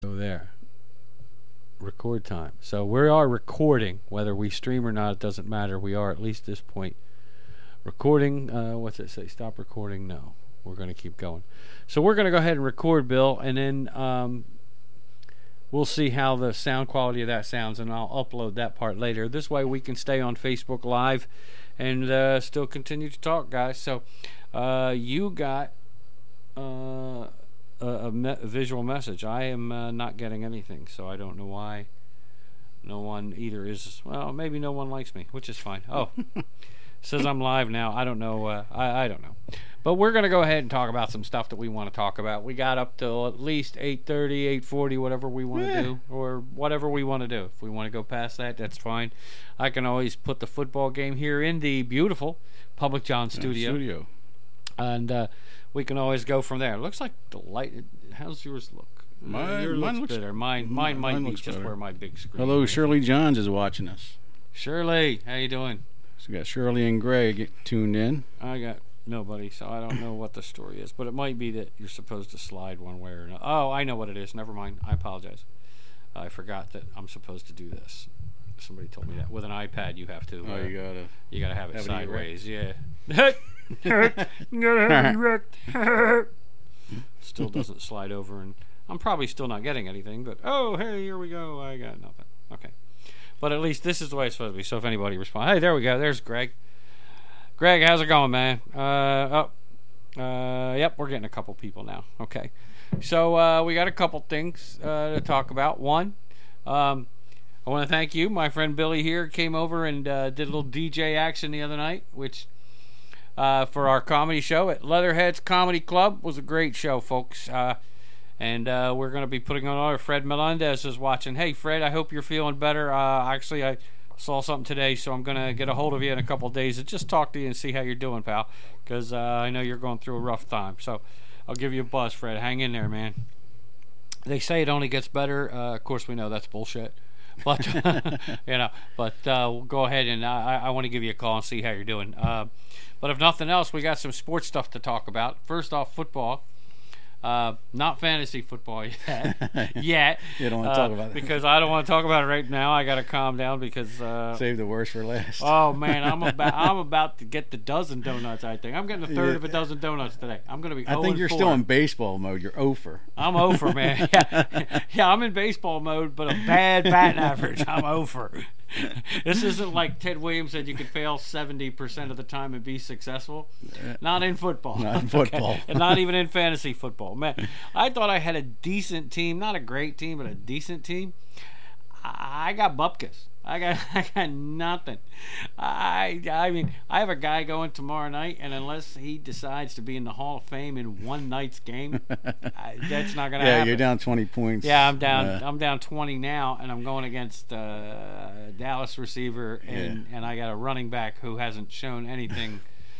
Go there. Record time. So we are recording, whether we stream or not. It doesn't matter. We are at least this point recording. What's it say? Stop recording? No, we're going to keep going. So we're going to go ahead and record, Bill, and then we'll see how the sound quality of that sounds, and I'll upload that part later. This way we can stay on Facebook Live and still continue to talk, guys. So you got a visual message. I am not getting anything, so I don't know why no one either is. Well, maybe no one likes me, which is fine. Oh, says I'm live now. I don't know. I don't know. But we're going to go ahead and talk about some stuff that we want to talk about. We got up till at least 8:30, 8:40, whatever we want to do, or whatever we want to do. If we want to go past that, that's fine. I can always put the football game here in the beautiful Public John studio. And we can always go from there. It looks like the light. How's yours look? Mine looks better. Mine might be just better. where my big screen. Hello, is. Shirley Johns is watching us. Shirley, how you doing? So we got Shirley and Greg tuned in. I got nobody, so I don't know what the story is. But it might be that you're supposed to slide one way or another. Oh, I know what it is. Never mind. I apologize. I forgot that I'm supposed to do this. Somebody told me that with an iPad you have to. Oh, you gotta have it have it sideways. Yeah. Still doesn't slide over, and I'm probably still not getting anything. But oh, hey, here we go. I got nothing. Okay. But at least this is the way it's supposed to be. So if anybody responds, hey, there we go. There's Greg. Greg, how's it going, man? Yep, we're getting a couple people now. Okay. So we got a couple things to talk about. One, I want to thank you. My friend Billy here came over and did a little DJ action the other night, which for our comedy show at Leatherheads Comedy Club was a great show, folks. And we're going to be putting on our Fred Melendez is watching. Hey, Fred, I hope you're feeling better. Actually, I saw something today, so I'm going to get a hold of you in a couple of days and just talk to you and see how you're doing, pal, because I know you're going through a rough time. So I'll give you a buzz, Fred. Hang in there, man. They say it only gets better. Of course, we know that's bullshit. But, we'll go ahead and I want to give you a call and see how you're doing. But if nothing else, we got some sports stuff to talk about. First off, football. Not fantasy football yet. You don't want to talk about it because I don't want to talk about it right now. I got to calm down because save the worst for last. Oh man, I'm about to get the dozen donuts. I think I'm getting a third of a dozen donuts today. I'm going to be. I think you're still in baseball mode. You're over. I'm over, man. Yeah, I'm in baseball mode, but a bad batting average. I'm over. This isn't like Ted Williams said you could fail 70% of the time and be successful. Not in football. Not in football. Okay? And not even in fantasy football. Man, I thought I had a decent team. Not a great team, but a decent team. I got bupkis. I got nothing. I mean, I have a guy going tomorrow night, and unless he decides to be in the Hall of Fame in one night's game, that's not going to happen. Yeah, you're down 20 points. Yeah, I'm down. I'm down 20 now, and I'm going against Dallas receiver, and I got a running back who hasn't shown anything.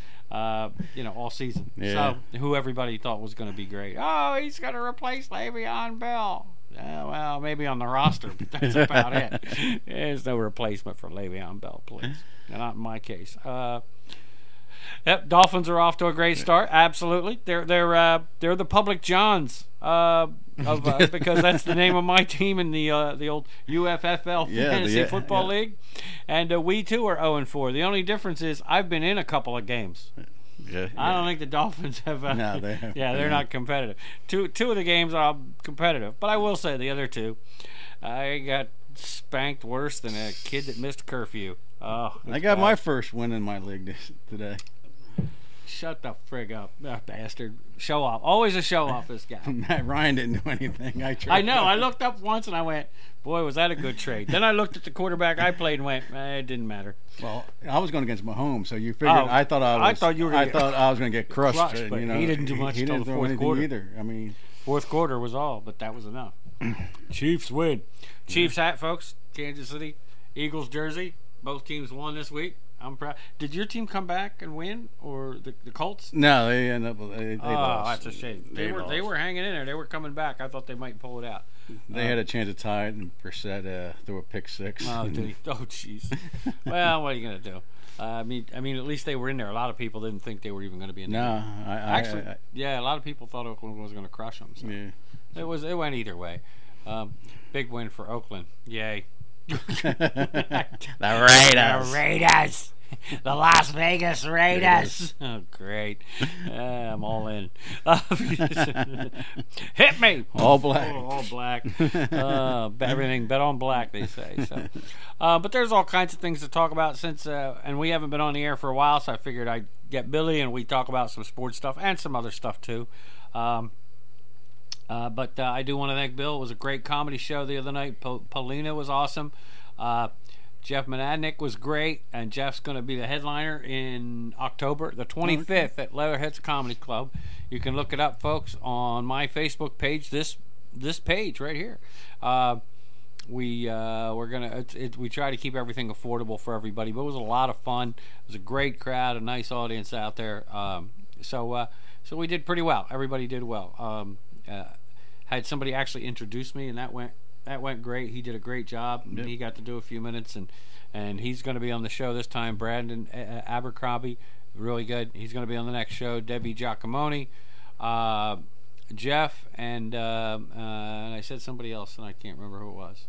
All season. Yeah. So who everybody thought was going to be great. Oh, he's going to replace Le'Veon Bell. Well, maybe on the roster, but that's about it. There's no replacement for Le'Veon Bell, please. Not in my case. Yep, Dolphins are off to a great start. Absolutely, they're the Public Johns because that's the name of my team in the old UFFL Fantasy Football League, and we too are 0-4. The only difference is I've been in a couple of games. Yeah. I don't think the Dolphins have. No, they have. Yeah, they're not competitive. Two of the games are competitive, but I will say the other two, I got spanked worse than a kid that missed curfew. Oh, I got my first win in my league today. Shut the frig up, bastard! Show off. Always a show off. This guy. Matt Ryan didn't do anything. I know. I looked up once and I went, "Boy, was that a good trade." Then I looked at the quarterback I played and went, "It didn't matter." Well, I was going against Mahomes, so you figured. I thought I was going to get crushed. But he didn't do much until the fourth quarter either. I mean, fourth quarter was all, but that was enough. Chiefs win. Chiefs hat, folks. Kansas City Eagles jersey. Both teams won this week. I'm proud. Did your team come back and win, or the Colts? No, they ended up. They That's lost. a shame. They were hanging in there. They were coming back. I thought they might pull it out. They had a chance to tie it, and Brissett threw a pick six. Oh, did he? Oh, jeez. Well, what are you gonna do? I mean, at least they were in there. A lot of people didn't think they were even going to be in there. No, a lot of people thought Oakland was going to crush them. So. Yeah. It went either way. Big win for Oakland. Yay. The Raiders. The Las Vegas Raiders. Oh, great. I'm all in. Hit me. All black. All black. Everything bet on black, they say. So, but there's all kinds of things to talk about since, and we haven't been on the air for a while, so I figured I'd get Billy and we talk about some sports stuff and some other stuff too. But I do want to thank Bill. It was a great comedy show the other night. Paulina was awesome. Jeff Monadnick was great, and Jeff's going to be the headliner in October the 25th at Leatherheads Comedy Club. You can look it up, folks, on my Facebook page. This page right here. We try to keep everything affordable for everybody, but it was a lot of fun. It was a great crowd, a nice audience out there. So we did pretty well. Everybody did well. Had somebody actually introduce me, and that went great. He did a great job. Yep. He got to do a few minutes, and he's going to be on the show this time. Brandon Abercrombie, really good. He's going to be on the next show. Debbie Giacomoni, Jeff, and I said somebody else, and I can't remember who it was.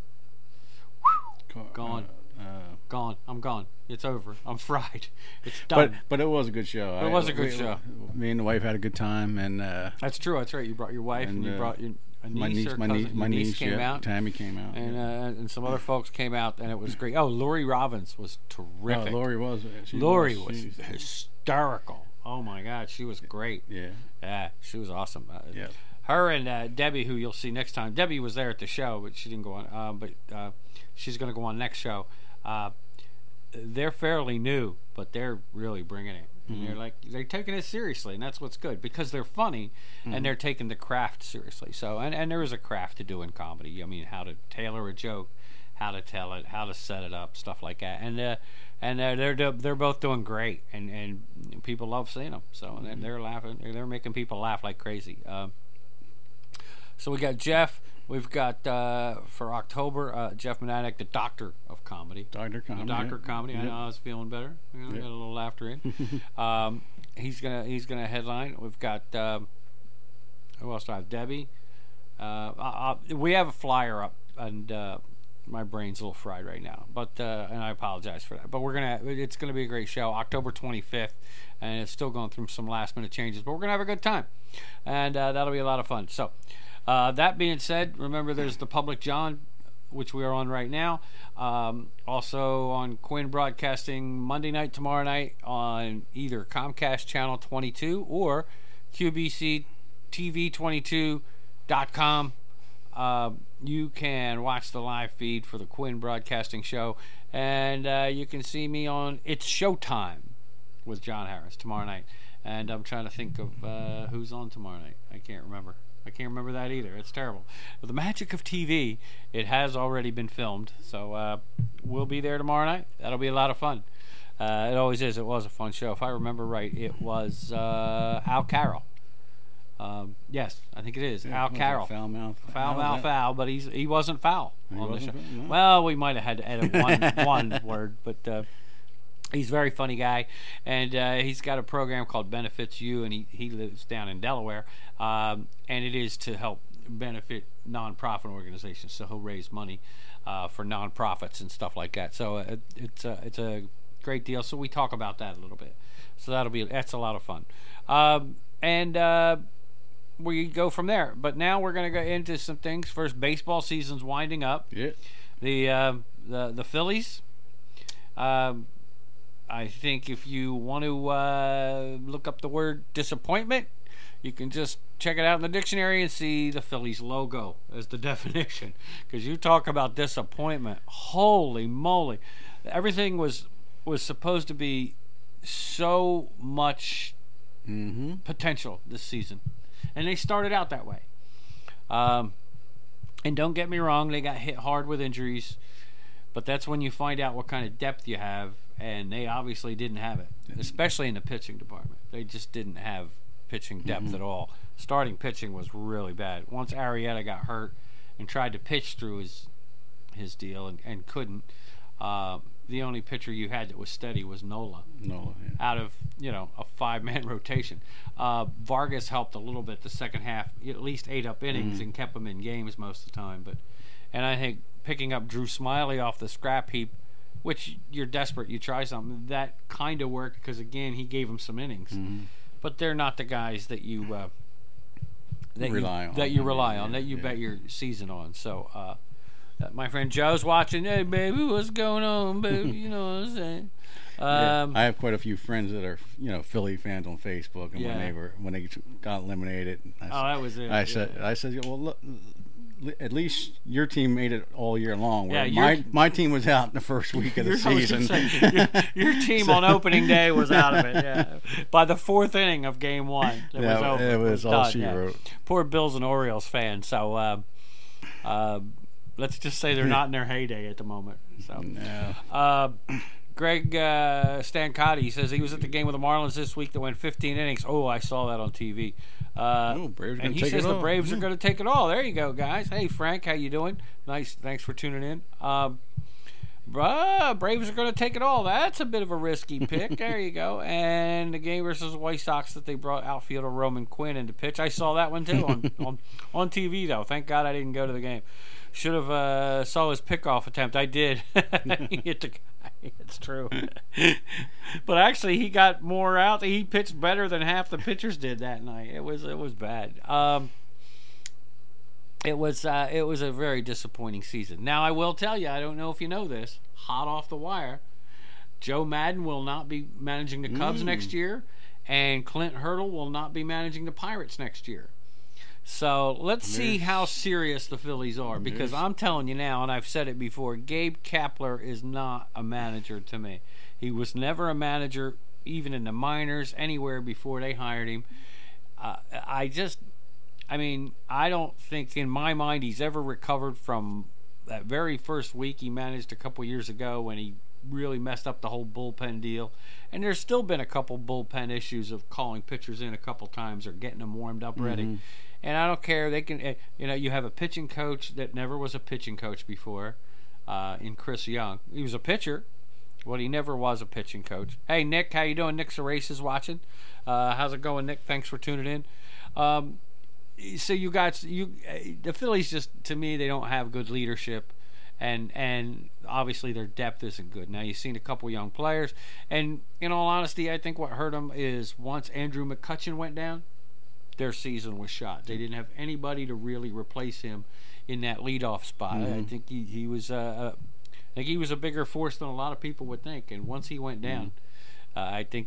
Gone. Gone. I'm gone. It's over. I'm fried. It's done. But it was a good show. It was a good show. Me and the wife had a good time, and that's true. That's right. You brought your wife, and you brought your niece. My niece came out. Tammy came out, and some other folks came out, and it was great. Oh, Lori Robbins was terrific. Lori was. Lori was hysterical. Oh my God, she was great. Yeah, she was awesome. Yeah. Her and Debbie, who you'll see next time. Debbie was there at the show, but she didn't go on. But she's going to go on next show. They're fairly new, but they're really bringing it. And they're taking it seriously, and that's what's good because they're funny and they're taking the craft seriously. So, and there is a craft to do in comedy. I mean, how to tailor a joke, how to tell it, how to set it up, stuff like that. And they're both doing great, and people love seeing them. So, and they're laughing, they're making people laugh like crazy. So we got Jeff. We've got for October Jeff Monadnick, the Doctor of Comedy. Doctor Comedy. I know I was feeling better. Got a little laughter in. He's gonna headline. We've got who else do I have? Debbie. We have a flyer up, and my brain's a little fried right now. But and I apologize for that. But it's gonna be a great show, October 25th, and it's still going through some last minute changes. But we're gonna have a good time, and that'll be a lot of fun. So. That being said, remember there's the Public John, which we are on right now. Also on Quinn Broadcasting Monday night, tomorrow night on either Comcast Channel 22 or QBCTV22.com. You can watch the live feed for the Quinn Broadcasting Show, and you can see me on It's Showtime with John Harris tomorrow night. And I'm trying to think of who's on tomorrow night. I can't remember that either. It's terrible. But the magic of TV, it has already been filmed. So we'll be there tomorrow night. That'll be a lot of fun. It always is. It was a fun show. If I remember right, it was Al Carroll. Yes, I think it is. Al Carroll. Foul mouth, but he wasn't foul on the show. No. Well, we might have had to edit one word, but he's a very funny guy, and he's got a program called Benefits You, and he lives down in Delaware, and it is to help benefit nonprofit organizations. So he'll raise money for nonprofits and stuff like that. So it's a great deal. So we talk about that a little bit. So that's a lot of fun, and we go from there. But now we're going to go into some things. First, baseball season's winding up. Yeah. The Phillies. I think if you want to look up the word disappointment, you can just check it out in the dictionary and see the Phillies logo as the definition. Because you talk about disappointment, holy moly! Everything was supposed to be so much potential this season, and they started out that way. And don't get me wrong, they got hit hard with injuries, but that's when you find out what kind of depth you have. And they obviously didn't have it, especially in the pitching department. They just didn't have pitching depth at all. Starting pitching was really bad. Once Arrieta got hurt and tried to pitch through his deal and couldn't, the only pitcher you had that was steady was Nola. Out of a 5-man rotation. Vargas helped a little bit the second half. He at least ate up innings and kept them in games most of the time. But And I think picking up Drew Smyly off the scrap heap, which you're desperate, you try something, that kind of worked because, again, he gave them some innings. Mm-hmm. But they're not the guys that you rely on, that you bet your season on. So, my friend Joe's watching. Hey, baby, what's going on, baby? You know what I'm saying? I have quite a few friends that are, Philly fans on Facebook, and when they got eliminated, that was it. I said, well, look, at least your team made it all year long. My team was out in the first week of the season. Your team on opening day was out of it. Yeah, by the fourth inning of Game 1, it was over. It was all she wrote. Poor Bills and Orioles fans. So let's just say they're not in their heyday at the moment. So. Greg Stancotti says he was at the game with the Marlins this week that went 15 innings. Oh, I saw that on TV. And he says the Braves are going to take it all. There you go, guys. Hey, Frank, how you doing? Nice. Thanks for tuning in. Braves are going to take it all. That's a bit of a risky pick. There you go. And the game versus the White Sox that they brought outfielder Roman Quinn into pitch. I saw that one, too, on TV, though. Thank God I didn't go to the game. Should have saw his pickoff attempt. I did. He hit the guy. It's true. But actually, he got more out. He pitched better than half the pitchers did that night. It was bad. It was a very disappointing season. Now, I will tell you, I don't know if you know this, hot off the wire, Joe Madden will not be managing the Cubs next year, and Clint Hurdle will not be managing the Pirates next year. So let's see how serious the Phillies are, because I'm telling you now, and I've said it before, Gabe Kapler is not a manager to me. He was never a manager, even in the minors, anywhere before they hired him. I don't think in my mind he's ever recovered from that very first week he managed a couple years ago when he really messed up the whole bullpen deal. And there's still been a couple bullpen issues of calling pitchers in a couple times or getting them warmed up ready. And I don't care. They can, you have a pitching coach that never was a pitching coach before, in Chris Young. He was a pitcher, but he never was a pitching coach. Hey, Nick, how you doing? Nick Sarace is watching. How's it going, Nick? Thanks for tuning in. So the Phillies just, to me, they don't have good leadership, and obviously their depth isn't good. Now, you've seen a couple young players, and in all honesty, I think what hurt them is once Andrew McCutchen went down, their season was shot. They didn't have anybody to really replace him in that leadoff spot. I think he was a bigger force than a lot of people would think. And once he went down, I think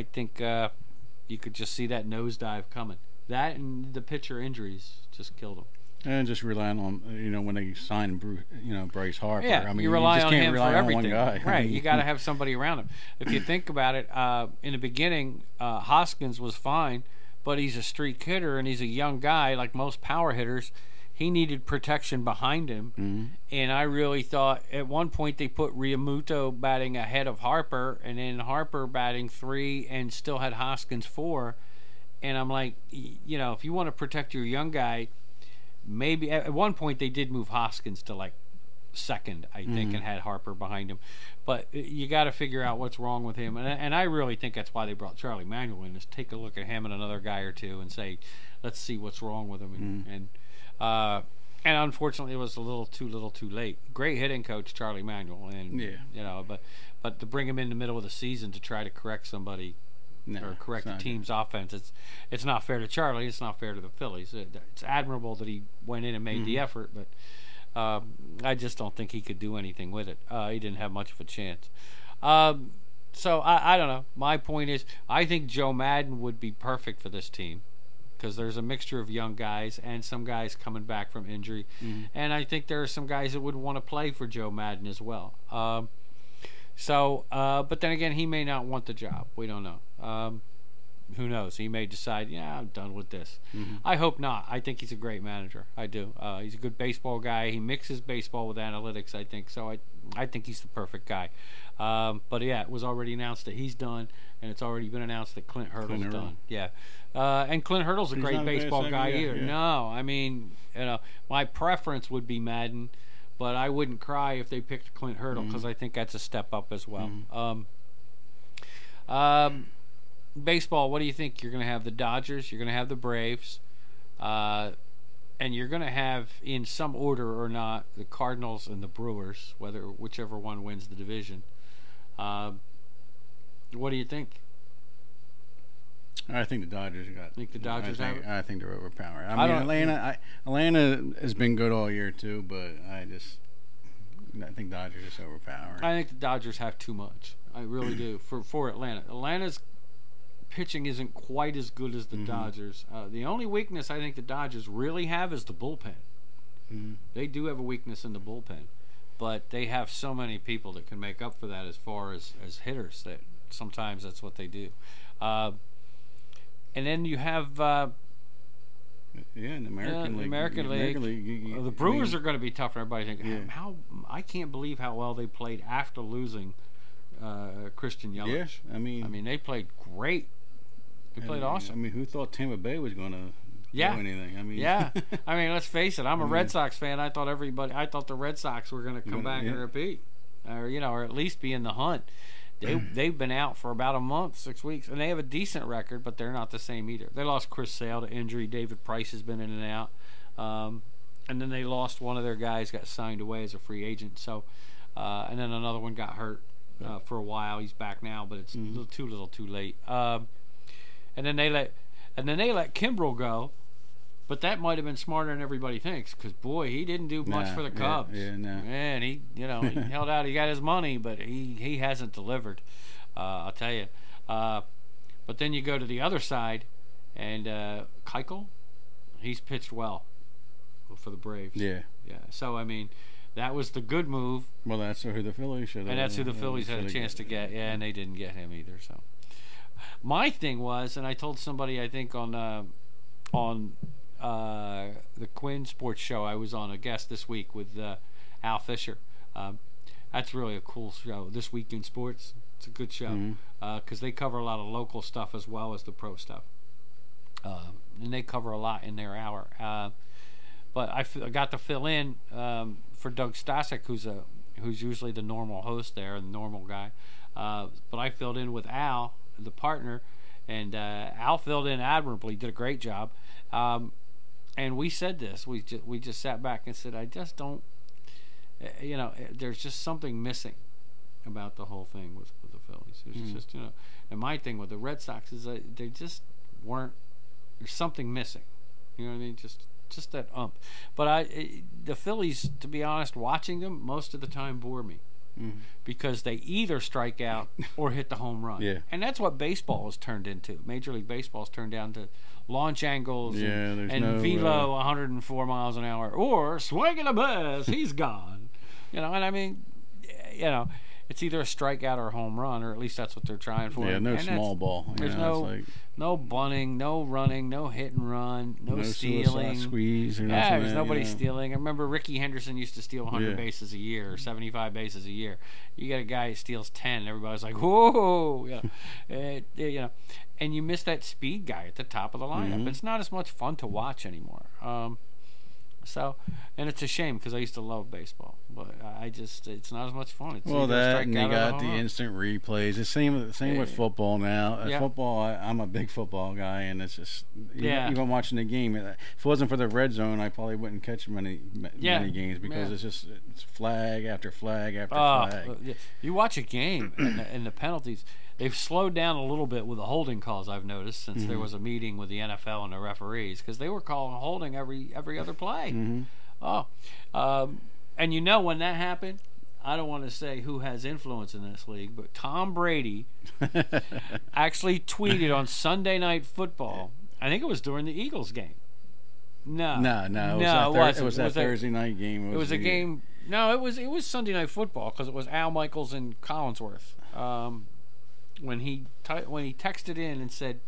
you could just see that nosedive coming. That and the pitcher injuries just killed him. And just relying on when they signed Bryce Harper. Yeah, you rely on him for everything. Right, you got to have somebody around him. If you think about it, in the beginning, Hoskins was fine. But he's a streak hitter, and he's a young guy, like most power hitters. He needed protection behind him. And I really thought at one point they put Realmuto batting ahead of Harper, and then Harper batting 3 and still had Hoskins 4. And I'm like, if you want to protect your young guy, maybe at one point they did move Hoskins to like second, I think, and had Harper behind him. But you got to figure out what's wrong with him, and I really think that's why they brought Charlie Manuel in, is take a look at him and another guy or two and say, let's see what's wrong with him. And unfortunately, it was a little too late. Great hitting coach, Charlie Manuel, and but to bring him in the middle of the season to try to correct somebody or correct the team's offense, it's not fair to Charlie. It's not fair to the Phillies. It's admirable that he went in and made the effort, but. I just don't think he could do anything with it. He didn't have much of a chance. So I don't know. My point is, I think Joe Madden would be perfect for this team because there's a mixture of young guys and some guys coming back from injury. And I think there are some guys that would want to play for Joe Madden as well. But then again, he may not want the job. We don't know. Who knows? He may decide, I'm done with this. I hope not. I think he's a great manager. I do. He's a good baseball guy. He mixes baseball with analytics, I think. So I think he's the perfect guy. But yeah, it was already announced that he's done, and it's already been announced that Clint Hurdle's done. Yeah. And Clint Hurdle's a great baseball guy either. Yeah. No, I mean, my preference would be Madden, but I wouldn't cry if they picked Clint Hurdle because I think that's a step up as well. Baseball, what do you think? You're going to have the Dodgers. You're going to have the Braves. and you're going to have, in some order or not, the Cardinals and the Brewers, whichever one wins the division. What do you think? I think the Dodgers got. Think the Dodgers have it? I think they're overpowered. I mean, Atlanta has been good all year too, but I think Dodgers is overpowered. I think the Dodgers have too much. I really do for Atlanta. Atlanta's pitching isn't quite as good as the Dodgers. The only weakness I think the Dodgers really have is the bullpen. They do have a weakness in the bullpen, but they have so many people that can make up for that as far as hitters that sometimes that's what they do. And then you have in the American League. American League. The Brewers are going to be tough for everybody. How I can't believe how well they played after losing Christian Yelich. Yeah, I mean they played great. They played awesome. I mean, who thought Tampa Bay was going to do anything? I mean, I mean, let's face it. I'm a Red Sox fan. I thought the Red Sox were going to come back and repeat, or at least be in the hunt. They've been out for about a month, 6 weeks, and they have a decent record, but they're not the same either. They lost Chris Sale to injury. David Price has been in and out, and then they lost one of their guys, got signed away as a free agent. So, and then another one got hurt for a while. He's back now, but it's a little too late. And then they let Kimbrel go, but that might have been smarter than everybody thinks, because boy, he didn't do much for the Cubs. Man, he he held out. He got his money, but he hasn't delivered. I'll tell you. But then you go to the other side, and Keuchel, he's pitched well for the Braves. Yeah. So I mean, that was the good move. Well, that's who the Phillies should have. And that's who the Phillies had a chance to get. Yeah, and they didn't get him either. So my thing was, and I told somebody, I think on the Quinn Sports Show, I was on a guest this week with Al Fisher. That's really a cool show. This Week in Sports, it's a good show because they cover a lot of local stuff as well as the pro stuff, and they cover a lot in their hour. But I got to fill in for Doug Stasek, who's usually the normal host there, the normal guy. But I filled in with Al, the partner, and Al filled in admirably, did a great job. And we said this. We just sat back and said, I just don't. There's just something missing about the whole thing with the Phillies. It's just and my thing with the Red Sox is they just weren't. There's something missing. You know what I mean? Just that But the Phillies, to be honest, watching them most of the time bore me. Because they either strike out or hit the home run. And that's what baseball has turned into. Major League Baseball has turned down to launch angles and velo 104 miles an hour, or swing and a miss, he's gone. And I mean, it's either a strikeout or a home run, or at least that's what they're trying for. Yeah, no small ball. There's no bunting, no running, no hit and run, no stealing. Squeeze or nothing. There's nobody stealing. I remember Ricky Henderson used to steal 100 bases a year or 75 bases a year. You got a guy who steals 10, everybody's like, whoa! And you miss that speed guy at the top of the lineup. It's not as much fun to watch anymore. And it's a shame because I used to love baseball, but it's not as much fun. It's that, and you got the instant replays. The same with football now. Football, I'm a big football guy, and it's just even watching the game. If it wasn't for the red zone, I probably wouldn't catch many games because it's flag after flag after flag. You watch a game and the penalties. They've slowed down a little bit with the holding calls, I've noticed, since there was a meeting with the NFL and the referees, because they were calling holding every other play. And when that happened, I don't want to say who has influence in this league, but Tom Brady actually tweeted on Sunday Night Football. I think it was during the Eagles game. No. It was that Thursday night game. It was a game. No, it was Sunday Night Football because it was Al Michaels and Collinsworth. When he texted in and said,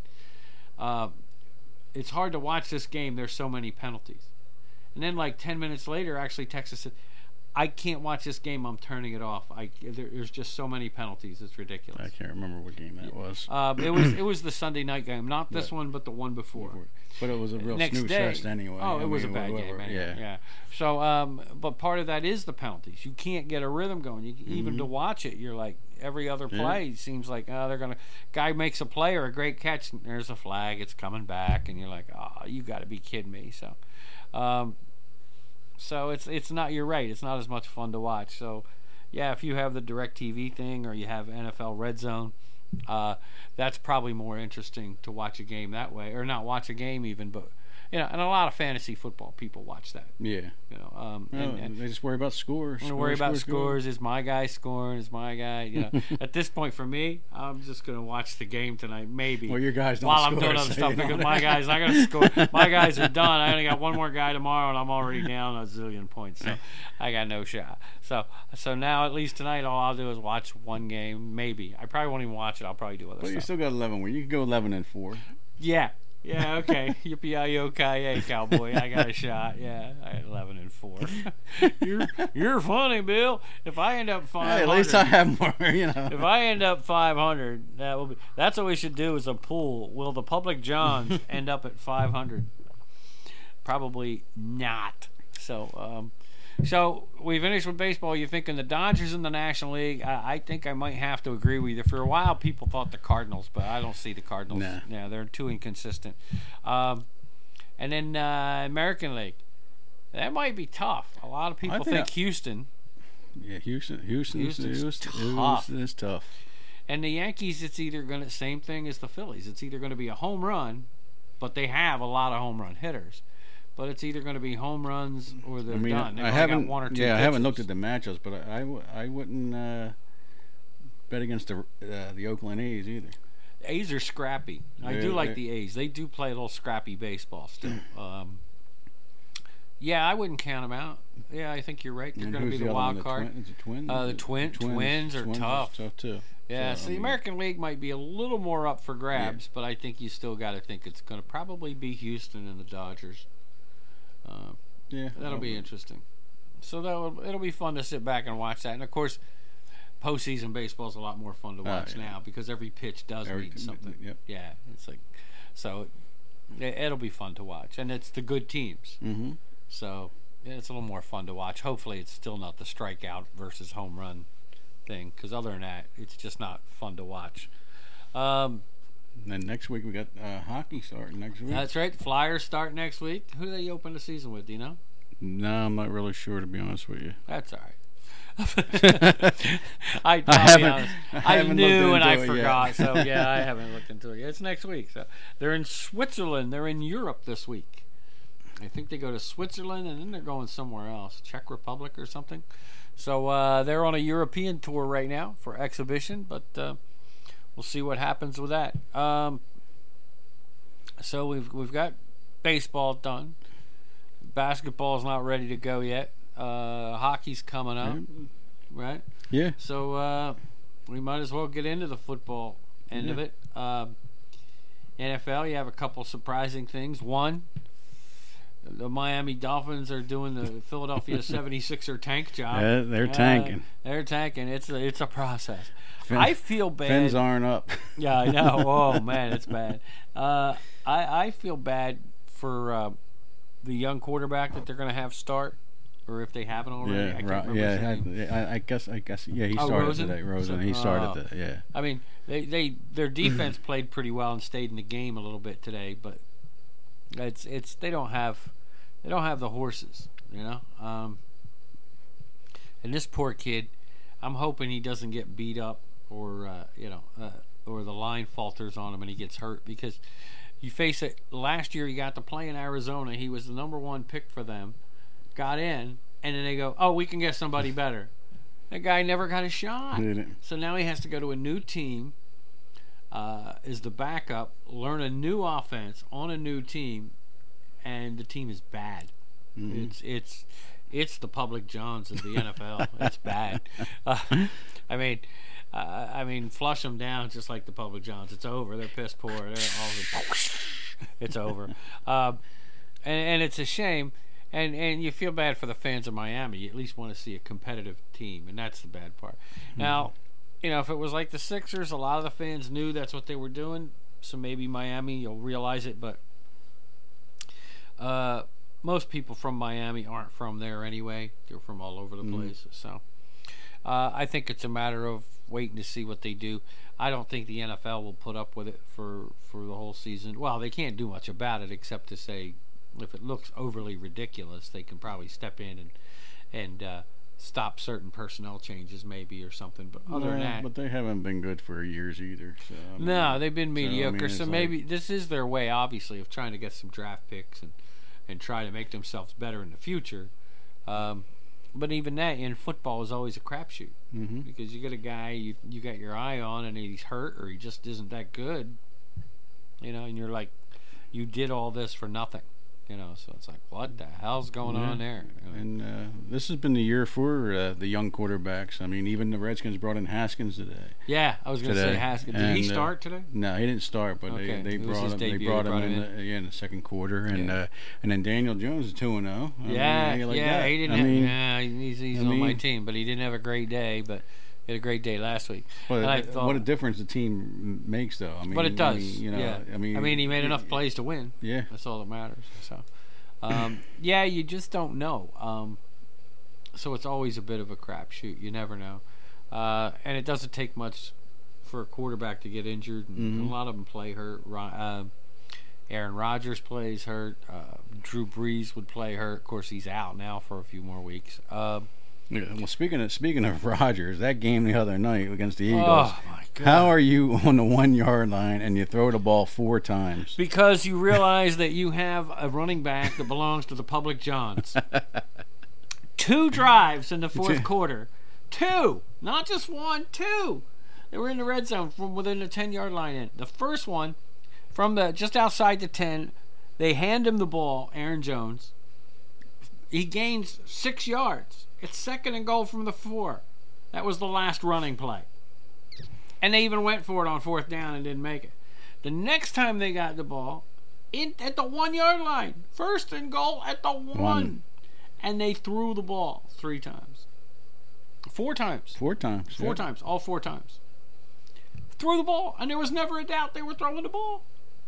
it's hard to watch this game, there's so many penalties. And then like 10 minutes later, actually texted and said, I can't watch this game, I'm turning it off. There's just so many penalties, it's ridiculous. I can't remember what game that was. It was the Sunday night game, not this one, but the one before. But it was a real snooze fest anyway. Oh, it was a bad game anyway. Yeah. So, but part of that is the penalties. You can't get a rhythm going. Even to watch it, you're like, every other play seems like they're gonna. Guy makes a play or a great catch, and there's a flag. It's coming back, and you're like, you got to be kidding me. So, So it's not. You're right. It's not as much fun to watch. So yeah, if you have the DirecTV thing or you have NFL Red Zone, that's probably more interesting to watch a game that way, or not watch a game even, but. And a lot of fantasy football people watch that. Yeah. And they just worry about scores. Worry about scores. Is my guy scoring? Is my guy? At this point for me, I'm just gonna watch the game tonight. Maybe. Well, your guys don't while score, I'm doing other stuff because my guy's not gonna score. My guys are done. I only got one more guy tomorrow, and I'm already down a zillion points. So I got no shot. So now at least tonight, all I'll do is watch one game. Maybe I probably won't even watch it. I'll probably do other stuff. But you still got 11 wins. You can go 11-4. Yeah. Yeah, okay. Yippee-yi-yo-ki-yay, cowboy. I got a shot. Yeah, I had 11-4. You're funny, Bill. If I end up 500, hey, at least I have more. If I end up 500, that's what we should do is a pool. Will the Public Johns end up at 500? Probably not. So we finished with baseball. You're thinking the Dodgers in the National League. I think I might have to agree with you. For a while, people thought the Cardinals, but I don't see the Cardinals. Nah. Yeah, they're too inconsistent. And then American League. That might be tough. A lot of people think Houston. Yeah, Houston's tough. It's tough. And the Yankees, it's either going to same thing as the Phillies. It's either going to be a home run, but they have a lot of home run hitters. But it's either going to be home runs or they're done. I haven't. Got one or two I pitchers. haven't looked at the matchups, but I wouldn't bet against the Oakland A's either. The A's are scrappy. I do like the A's. They do play a little scrappy baseball still. Yeah, I wouldn't count them out. Yeah, I think you're right. They're going to be the wild card. The Twins. The Twins are tough. Tough too. Yeah, so the American League might be a little more up for grabs, but I think you still got to think it's going to probably be Houston and the Dodgers. That'll be interesting. So it'll be fun to sit back and watch that. And of course, postseason baseball is a lot more fun to watch now because every pitch does mean something. Yep. Yeah, it's like so. It'll be fun to watch, and it's the good teams. Mm-hmm. So it's a little more fun to watch. Hopefully, it's still not the strikeout versus home run thing, because other than that, it's just not fun to watch. And then next week we got hockey starting next week. That's right. The Flyers start next week. Who do they open the season with? Do you know? No, I'm not really sure, to be honest with you. That's all right. I knew and I forgot. So yeah, I haven't looked into it yet. It's next week. So they're in Switzerland. They're in Europe this week. I think they go to Switzerland and then they're going somewhere else, Czech Republic or something. So they're on a European tour right now for exhibition, but we'll see what happens with that. So we've got baseball done. Basketball's not ready to go yet. Hockey's coming up, right? Yeah. So we might as well get into the football end of it. NFL, you have a couple surprising things. One, the Miami Dolphins are doing the Philadelphia 76er tank job. They're tanking. They're tanking. It's a process. I feel bad. Fins aren't up. Yeah, I know. Oh man, it's bad. I feel bad for the young quarterback that they're going to have start, or if they haven't already. I can't remember. I guess. Yeah, he started Rosen? today. Rosen. He started the. Yeah. I mean, their defense played pretty well and stayed in the game a little bit today, but it's they don't have the horses, you know. And this poor kid, I'm hoping he doesn't get beat up or or the line falters on him and he gets hurt, because you face it. Last year he got to play in Arizona. He was the number 1 pick for them. Got in, and then they go, "Oh, we can get somebody better." That guy never got a shot. So now he has to go to a new team, is the backup, learn a new offense on a new team, and the team is bad. Mm-hmm. It's the Public Johns of the NFL. It's bad. I mean, flush them down just like the Public Johns. It's over. They're piss poor. It's over. And it's a shame. And you feel bad for the fans of Miami. You at least want to see a competitive team, and that's the bad part. Mm-hmm. Now, if it was like the Sixers, a lot of the fans knew that's what they were doing, so maybe Miami, you'll realize it, but most people from Miami aren't from there anyway. They're from all over the place. So I think it's a matter of waiting to see what they do. I don't think the NFL will put up with it for the whole season. Well, they can't do much about it except to say, if it looks overly ridiculous, they can probably step in and stop certain personnel changes maybe or something. But other than that, but they haven't been good for years either. So, no, they've been mediocre. So maybe this is their way, obviously, of trying to get some draft picks and try to make themselves better in the future. But even that in football is always a crapshoot because you get a guy you got your eye on and he's hurt or he just isn't that good, and you're like, you did all this for nothing. So it's like, what the hell's going on there? And this has been the year for the young quarterbacks. I mean, even the Redskins brought in Haskins today. Yeah, I was going to say Haskins. Did he start today? No, he didn't start, but they brought him in the second quarter, and then Daniel Jones is 2-0. He didn't. He's on my team, but he didn't have a great day. But he had a great day last week. Well, what a difference the team makes, though. But it does. He made enough plays to win. Yeah, that's all that matters. So, you just don't know. So it's always a bit of a crapshoot. You never know, and it doesn't take much for a quarterback to get injured. And a lot of them play hurt. Aaron Rodgers plays hurt. Drew Brees would play hurt. Of course, he's out now for a few more weeks. Yeah, well, speaking of Rodgers, that game the other night against the Eagles. Oh my God! How are you on the 1 yard line and you throw the ball 4 times? Because you realize that you have a running back that belongs to the Public Johns. 2 drives in the fourth quarter. 2, not just 1, 2. They were in the red zone from within the 10-yard line. The first one, from just outside the 10, they hand him the ball. Aaron Jones. He gains 6 yards. It's 2nd and goal from the 4. That was the last running play. And they even went for it on 4th down and didn't make it. The next time they got the ball, at the 1 yard line. 1st and goal at the 1. And they threw the ball 3 times. 4 times. 4 times. 4 times. All 4 times. Threw the ball, and there was never a doubt they were throwing the ball.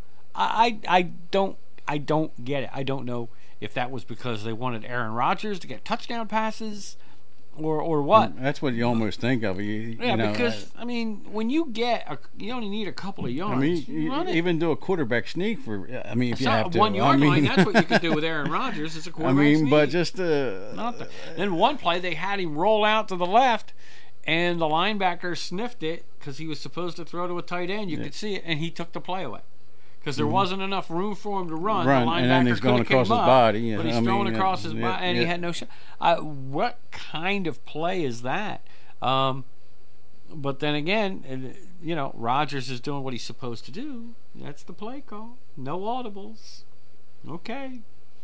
I don't get it. I don't know if that was because they wanted Aaron Rodgers to get touchdown passes or what. That's what you almost think of. Because when you you only need a couple of yards. Even do a quarterback sneak if you have to. 1 yard line, that's what you could do with Aaron Rodgers. It's a quarterback sneak. But just then one play they had him roll out to the left, and the linebacker sniffed it because he was supposed to throw to a tight end. You could see it, and he took the play away. Because there wasn't enough room for him to run. The linebacker and then he's going across his body. But he's throwing across his body, and he had no shot. What kind of play is that? But then again, Rodgers is doing what he's supposed to do. That's the play call. No audibles. Okay.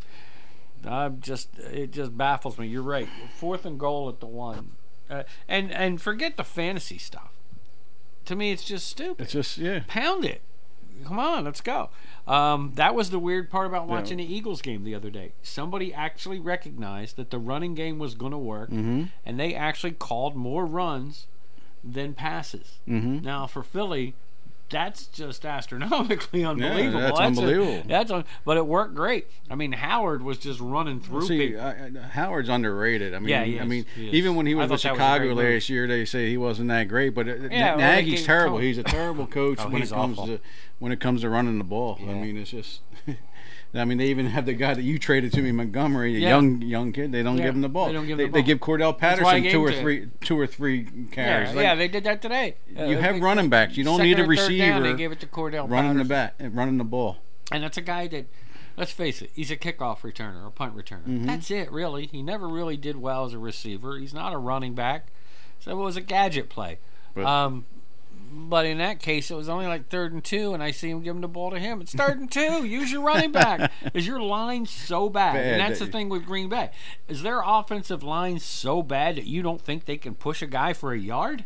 It just baffles me. You're right. 4th and goal at the 1. And forget the fantasy stuff. To me, it's just stupid. It's just, pound it. Come on, let's go. That was the weird part about watching the Eagles game the other day. Somebody actually recognized that the running game was going to work, and they actually called more runs than passes. Now, for Philly, that's just astronomically unbelievable. Yeah, that's unbelievable. But it worked great. Howard was just running through people. Howard's underrated. He is. Even when he was with Chicago last year, they say he wasn't that great. But Nagy's terrible. He's a terrible coach when it comes to running the ball. Yeah. It's just. They even have the guy that you traded to me, Montgomery, a young kid. They don't give him the ball. They give Cordell Patterson 2 or 3 carries. They did that today. You have running backs. You don't need a receiver. Down, they gave it to Cordell Patterson. running the ball. And that's a guy that, let's face it, he's a kickoff returner, a punt returner. That's it, really. He never really did well as a receiver. He's not a running back. So it was a gadget play. But in that case, it was only like 3rd and 2, and I see him giving the ball to him. It's 3rd and 2. Use your running back. Is your line so bad? And that's the thing with Green Bay. Is their offensive line so bad that you don't think they can push a guy for a yard?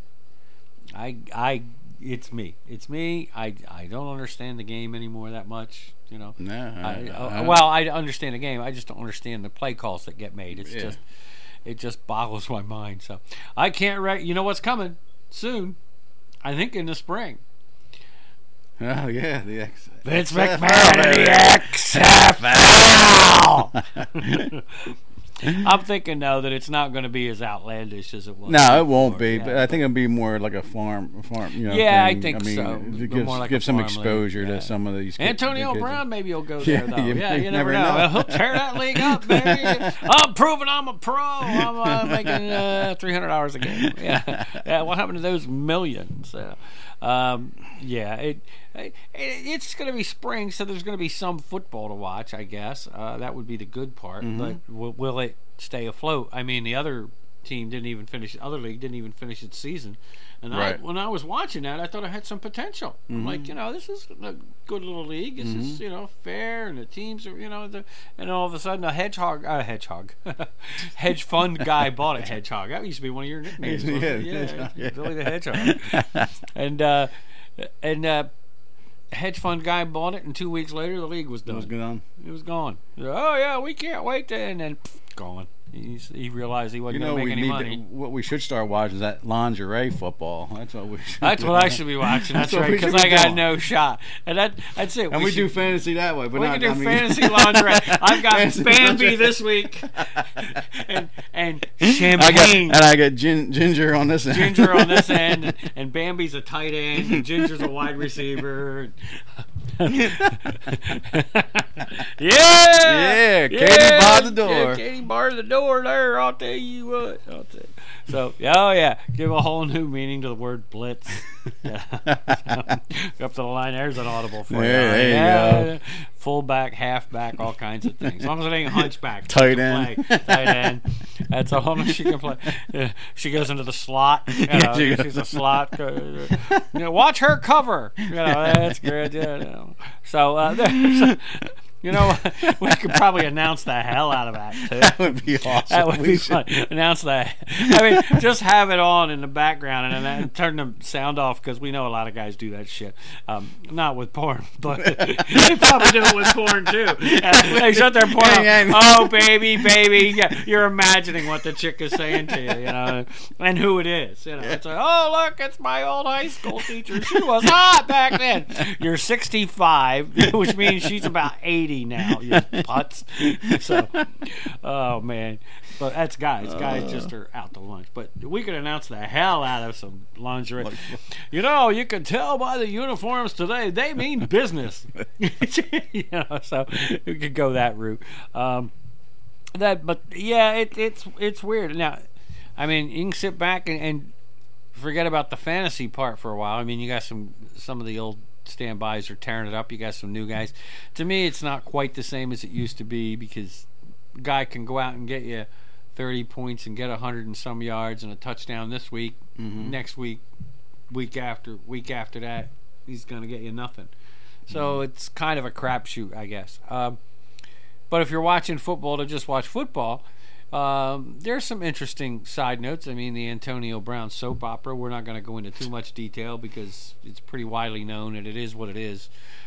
It's me. I don't understand the game anymore that much. No. I understand the game. I just don't understand the play calls that get made. It just boggles my mind. So I can't. You know what's coming soon? I think in the spring. Oh, yeah. Vince McMahon and the XFL! I'm thinking though that it's not going to be as outlandish as it was. No, it won't be. Yeah, but I think it'll be more like a farm. Yeah, thing. I think so. Give some exposure to some of these. Antonio Brown maybe will go there though. You never know. He'll tear that league up, baby. I'm proving I'm a pro. I'm making $300 a game. Yeah. What happened to those millions? It's going to be spring, so there's going to be some football to watch, I guess. That would be the good part. Mm-hmm. But will it stay afloat? I mean, the other league didn't even finish its season. And when I was watching that, I thought it had some potential. Mm-hmm. I'm like, this is a good little league. This is, fair, and the teams are, and all of a sudden a hedge fund guy bought a hedgehog. That used to be one of your nicknames. Billy the Hedgehog. And hedge fund guy bought it, and 2 weeks later the league was done. It was gone. Oh yeah, we can't wait and then gone. He realized he wasn't going to make any money. What we should start watching is that lingerie football. That's what we should. That's what I should be watching. That's right, because I got no shot. And that's it. And we do fantasy that way, but we can do fantasy lingerie. I've got Bambi this week, and champagne. I got Ginger on this end. Ginger on this end, and Bambi's a tight end, and Ginger's a wide receiver. Yeah, Katie barred the door. Yeah, Katie barred the door there. I'll tell you what. So, give a whole new meaning to the word blitz. Go up to the line. There's an audible for you. There you go. Fullback, halfback, all kinds of things. As long as it ain't hunchback. Tight end. Tight end. That's all she can play. She goes into the slot. She's a slot. Watch her cover. That's good. So, we could probably announce the hell out of that, too. That would be awesome. That would be fun. Announce that. I mean, just have it on in the background and turn the sound off, because we know a lot of guys do that shit. Not with porn, but they probably do it with porn, too. They shut their porn off. Oh, baby. Yeah, you're imagining what the chick is saying to you, and who it is. It's like, oh, look, it's my old high school teacher. She was hot back then. You're 65, which means she's about 80. Now, you putz. So, oh man, but that's guys. Guys just are out to lunch. But we could announce the hell out of some lingerie. You can tell by the uniforms today they mean business. So we could go that route. It's weird. Now, I mean, you can sit back and forget about the fantasy part for a while. I mean, you got some of the old standbys are tearing it up. You got some new guys. To me, it's not quite the same as it used to be, because a guy can go out and get you 30 points and get 100 and some yards and a touchdown this week. Mm-hmm. Next week, week after that, he's going to get you nothing. So it's kind of a crapshoot, I guess. But if you're watching football to just watch football, there's some interesting side notes. I mean, the Antonio Brown soap opera, we're not going to go into too much detail because it's pretty widely known and it is what it is.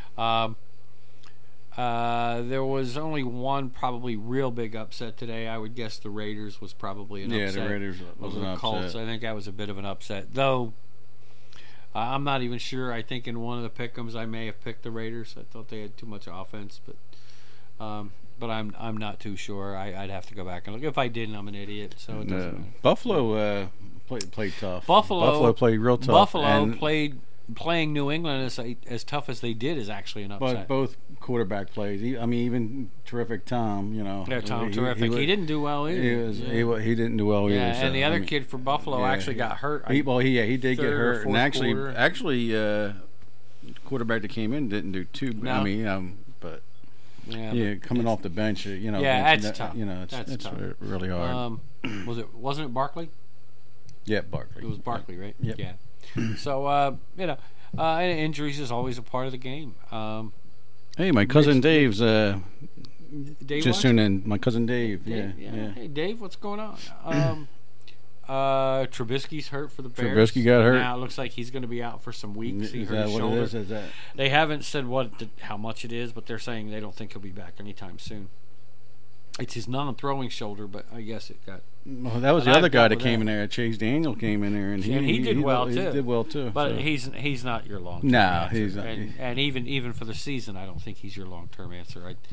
There was only one probably real big upset today. I would guess the Raiders was probably an upset. Yeah, the Raiders was an Colts. upset. I think that was a bit of an upset. Though, I'm not even sure. I think in one of the pick-ems I may have picked the Raiders. I thought they had too much offense, but I'm not too sure. I'd have to go back and look. If I didn't, I'm an idiot. So it doesn't matter. Buffalo played tough. Buffalo played real tough. Buffalo playing New England as tough as they did is actually an upset. But both quarterback plays. Even terrific Tom. Yeah, Tom terrific. He didn't do well either. He didn't do well either. Yeah, and the other kid for Buffalo actually got hurt. He did get hurt, and actually, quarterback that came in didn't do too. No. But. Coming off the bench, that's tough. It's tough. Really hard. Wasn't it Barkley? Yeah, Barkley. It was Barkley, right? Yep. Yeah. So injuries is always a part of the game. Hey, my cousin Dave's Dave just tuned in. My cousin Dave. Yeah. Hey, Dave, what's going on? Trubisky's hurt for the Bears. Trubisky got hurt. Now it looks like he's going to be out for some weeks. Is that what it is? They haven't said how much it is, but they're saying they don't think he'll be back anytime soon. It's his non-throwing shoulder, but I guess it got. Well, that was the other guy that came in there. Chase Daniel came in there, and he did well too. He did well too. But he's not your long-term no, answer. he's not. And even for the season, I don't think he's your long-term answer.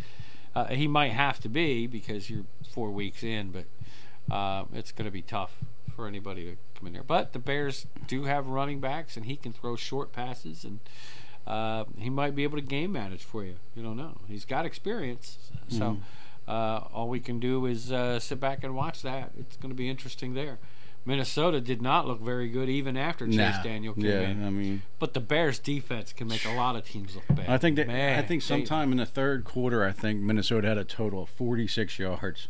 He might have to be because you're 4 weeks in, but it's going to be tough for anybody to come in there. But the Bears do have running backs, and he can throw short passes, and he might be able to game manage for you. You don't know. He's got experience, so all we can do is sit back and watch that. It's going to be interesting there. Minnesota did not look very good even after Chase Daniel came in. I mean, but the Bears' defense can make a lot of teams look bad. I think sometime in the third quarter, I think Minnesota had a total of 46 yards.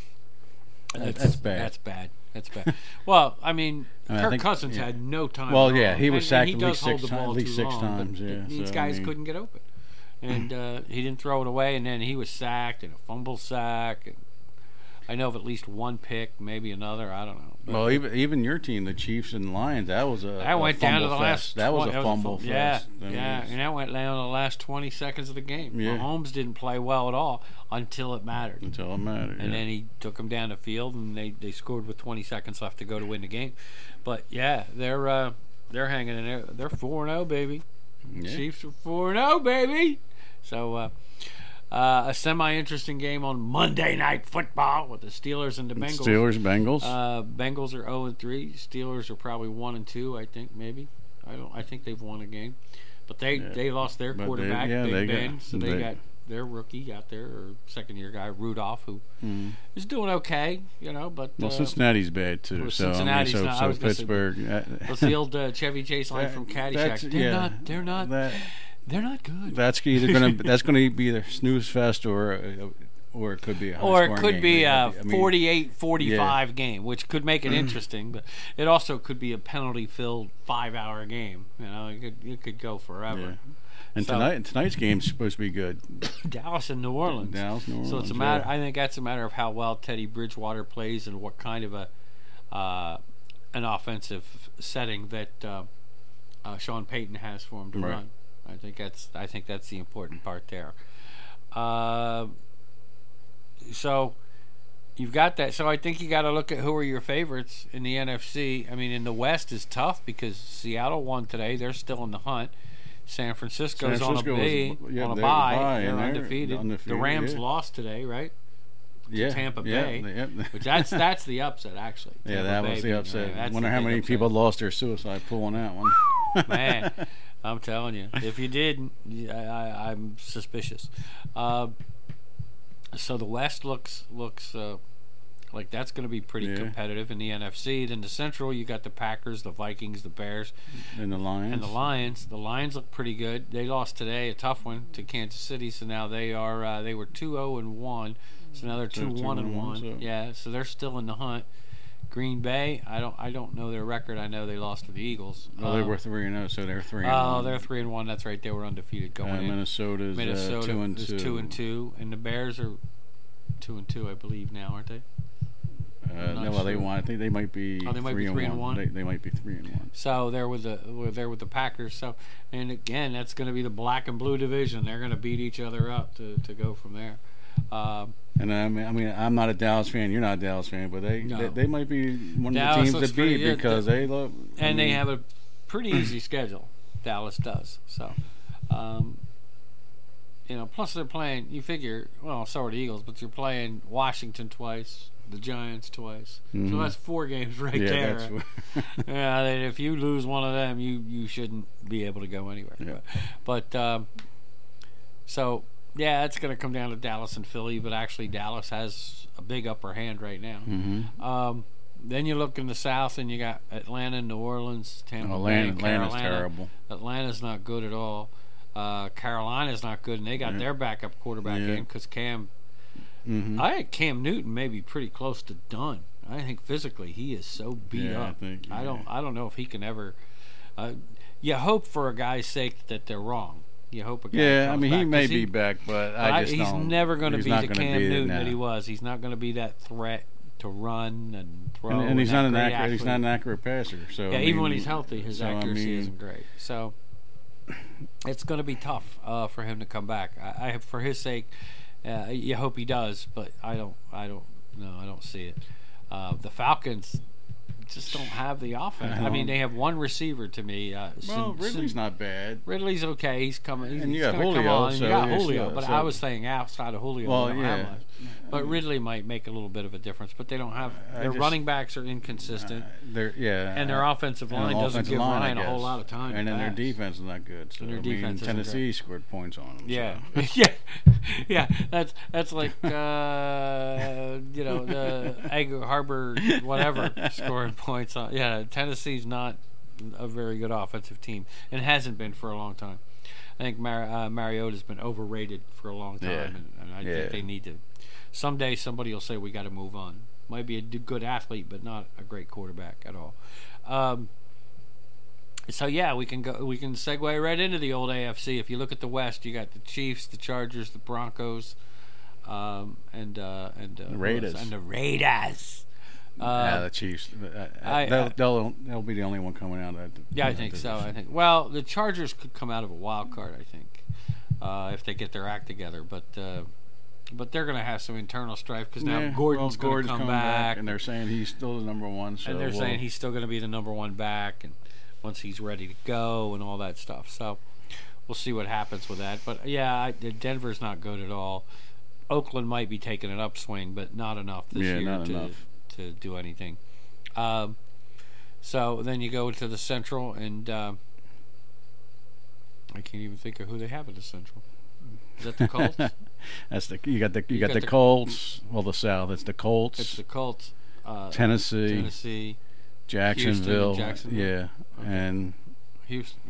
That's bad. That's bad. Well, I mean, Kirk Cousins had no time. Well, he was sacked at least six times. These guys couldn't get open, and he didn't throw it away. And then he was sacked and a fumble sack. And I know of at least one pick, maybe another. I don't know. But well, even your team, the Chiefs and Lions, that was went down to the last. That was a fumble fest. And that went down to the last 20 seconds of the game. Yeah. Mahomes didn't play well at all until it mattered. And then he took them down the field, and they scored with 20 seconds left to go to win the game. But yeah, they're hanging in there. They're 4-0, baby. Yeah. Chiefs are 4-0, baby. So. A semi-interesting game on Monday Night Football with the Steelers and the Bengals. Bengals. Bengals are 0-3. Steelers are probably 1-2. I think maybe. I think they've won a game, but they lost their quarterback, Big Ben. So they got their rookie out there, or second-year guy Rudolph, who is doing okay, But Cincinnati's bad too. Well, Cincinnati's not. I was Pittsburgh. What's the old Chevy Chase line from Caddyshack? They're not. They're not good. That's either gonna be either snooze fest or it could be a a 48-45 game, which could make it interesting, but it also could be a penalty-filled 5-hour game. It could go forever. Yeah. And tonight's game's supposed to be good. Dallas and New Orleans. So it's a matter. I think that's a matter of how well Teddy Bridgewater plays and what kind of an offensive setting that Sean Payton has for him to run. I think that's the important part there. So you've got that. So I think you got to look at who are your favorites in the NFC. I mean, in the West is tough because Seattle won today. They're still in the hunt. San Francisco's on a bye. They're undefeated. The Rams lost today, right? To Tampa Bay. Which that's the upset, actually. Tampa that was the upset. I wonder how many people lost their suicide pool on that one. Man, I'm telling you. If you didn't, I'm suspicious. So the West looks like that's going to be pretty competitive in the NFC. Then the Central, you got the Packers, the Vikings, the Bears, and the Lions. The Lions look pretty good. They lost today, a tough one, to Kansas City. So now they were 2-0-1. So now they're 2-1-1. So they're still in the hunt. Green Bay, I don't know their record. I know they lost to the Eagles. They were 3-0, so they're 3-1. Oh, they're 3-1. That's right. They were undefeated going in. Minnesota is 2-2, and the Bears are 2-2, I believe now, aren't they? They won. I think they might be. Oh, they might be 3-1. They might be 3-1. So they're with the Packers. So, and again, that's going to be the black and blue division. They're going to beat each other up to go from there. And I mean, I'm not a Dallas fan. You're not a Dallas fan, but they might be one of the teams to beat because they love. And they have a pretty easy schedule. Dallas does. So, plus they're playing. You figure, well, so are the Eagles, but you're playing Washington twice, the Giants twice. Mm-hmm. So that's 4 games there. If you lose one of them, you shouldn't be able to go anywhere. Yeah. But so. Yeah, it's going to come down to Dallas and Philly, but actually Dallas has a big upper hand right now. Mm-hmm. Then you look in the South, and you got Atlanta, New Orleans, Tampa Bay, Atlanta's terrible. Atlanta's not good at all. Carolina's not good, and they got their backup quarterback in because Cam. Mm-hmm. I think Cam Newton may be pretty close to done. I think physically he is so beat up. I don't know if he can ever. You hope for a guy's sake that they're wrong. You hope a guy comes back. He may be back, but he's never going to be the Cam Newton that he was. He's not going to be that threat to run and throw. And he's not an accurate passer. So even when he's healthy, his accuracy isn't great. So it's going to be tough for him to come back. For his sake, you hope he does, but I don't see it. The Falcons just don't have the offense. I mean, they have one receiver to me. Ridley's not bad. Ridley's okay. He's coming. And you got Julio. Come on. And you got Julio. But I was saying outside of Julio, they don't have much. But Ridley might make a little bit of a difference. But they don't have their running backs are inconsistent. And their offensive line doesn't give Ryan a whole lot of time. And then their defense is not good. So, their defense Tennessee scored points on them. Yeah, so. yeah. That's like the Egg Harbor whatever scoring points on. Yeah, Tennessee's not a very good offensive team and hasn't been for a long time. I think Mariota's been overrated for a long time, and I think they need to. Someday somebody will say we got to move on. Might be a good athlete, but not a great quarterback at all. So we can segue right into the old AFC. If you look at the West, you got the Chiefs, the Chargers, the Broncos, and the Raiders. The Raiders. The Chiefs. They'll be the only one coming out of that. I think so. I think. Well, the Chargers could come out of a wild card. I think if they get their act together, but they're going to have some internal strife because now Gordon's going to come back, and they're saying he's still the number one. So and they're saying he's still going to be the number one back, and once he's ready to go and all that stuff. So we'll see what happens with that. But Denver's not good at all. Oakland might be taking an upswing, but not enough this year to do anything. So then you go to the Central, and I can't even think of who they have in the Central. Is that the Colts? You got the Colts. Well, the South. It's the Colts. It's the Colts. Tennessee. Jacksonville. Yeah, and Houston.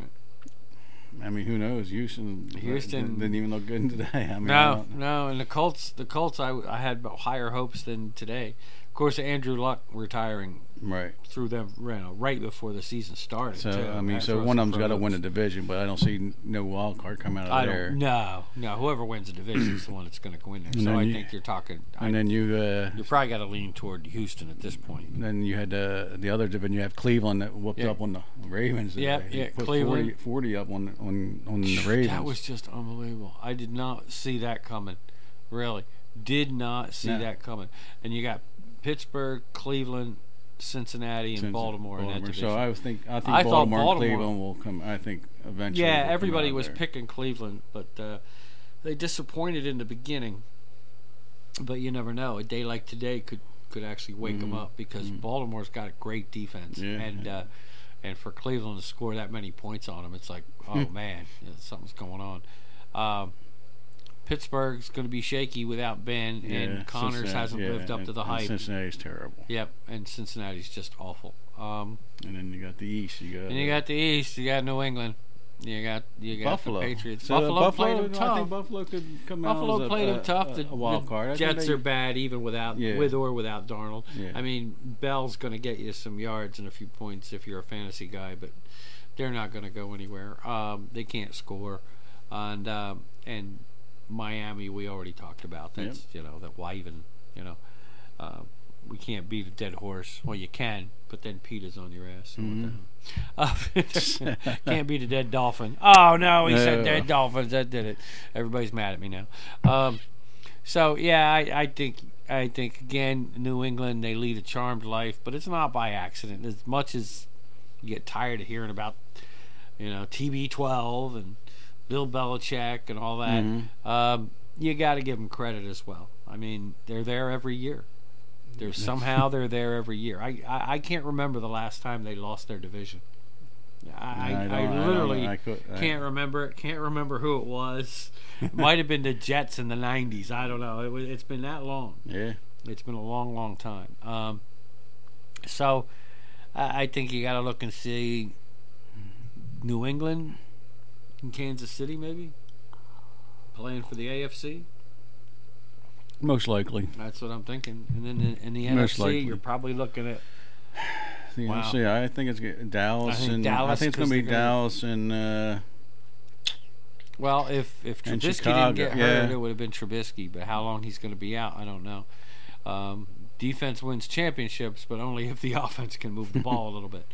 I mean, who knows? Houston didn't even look good today. I mean, no, and the Colts. I had higher hopes than today. Of course, Andrew Luck retiring threw them right before the season started. So so one of them's got to win a division, but I don't see no wild card come out of there. No. Whoever wins the division is the one that's going to go in there. So I think you're talking. And then you probably got to lean toward Houston at this point. And then you had the other division. You have Cleveland that whooped up on the Ravens. Put Cleveland 40 up on the Ravens. That was just unbelievable. I did not see that coming. Really, did not see that coming. And you got Pittsburgh, Cleveland, Cincinnati, and Baltimore in that division. So I think Baltimore and Cleveland will come. I think eventually. Yeah, everybody was picking Cleveland, but they disappointed in the beginning. But you never know. A day like today could actually wake them up because Baltimore's got a great defense, and for Cleveland to score that many points on them, it's like, oh man, something's going on. Pittsburgh's going to be shaky without Ben, and Connors hasn't lived up to the hype. Cincinnati's terrible. Yep, and Cincinnati's just awful. And then you got the East. You got New England. You got Buffalo. The Patriots. So Buffalo played them tough. I think Buffalo could come out as played them tough. A wild card. Jets are bad even with or without Darnold. Yeah. I mean, Bell's going to get you some yards and a few points if you're a fantasy guy, but they're not going to go anywhere. They can't score, and Miami we already talked about. That's that why even we can't beat a dead horse. Well, you can, but then PETA's on your ass. So can't beat a dead dolphin. Oh no, he said dead dolphins. That did it. Everybody's mad at me now. I think again, New England, they lead a charmed life, but it's not by accident. As much as you get tired of hearing about TB12 and Bill Belichick and all that, you got to give them credit as well. I mean, they're there every year. They're there every year. I can't remember the last time they lost their division. I literally can't remember it. Can't remember who it was. It might have been the Jets in the 90s. I don't know. It's been that long. Yeah. It's been a long, long time. So I think you got to look and see New England and Kansas City maybe playing for the AFC. Most likely. That's what I'm thinking. And then in the Most NFC, likely. You're probably looking at the NFC. I think it's Dallas. I think it's going to be Dallas and. Well, if Trubisky didn't get hurt, it would have been Trubisky. But how long he's going to be out, I don't know. Defense wins championships, but only if the offense can move the ball a little bit.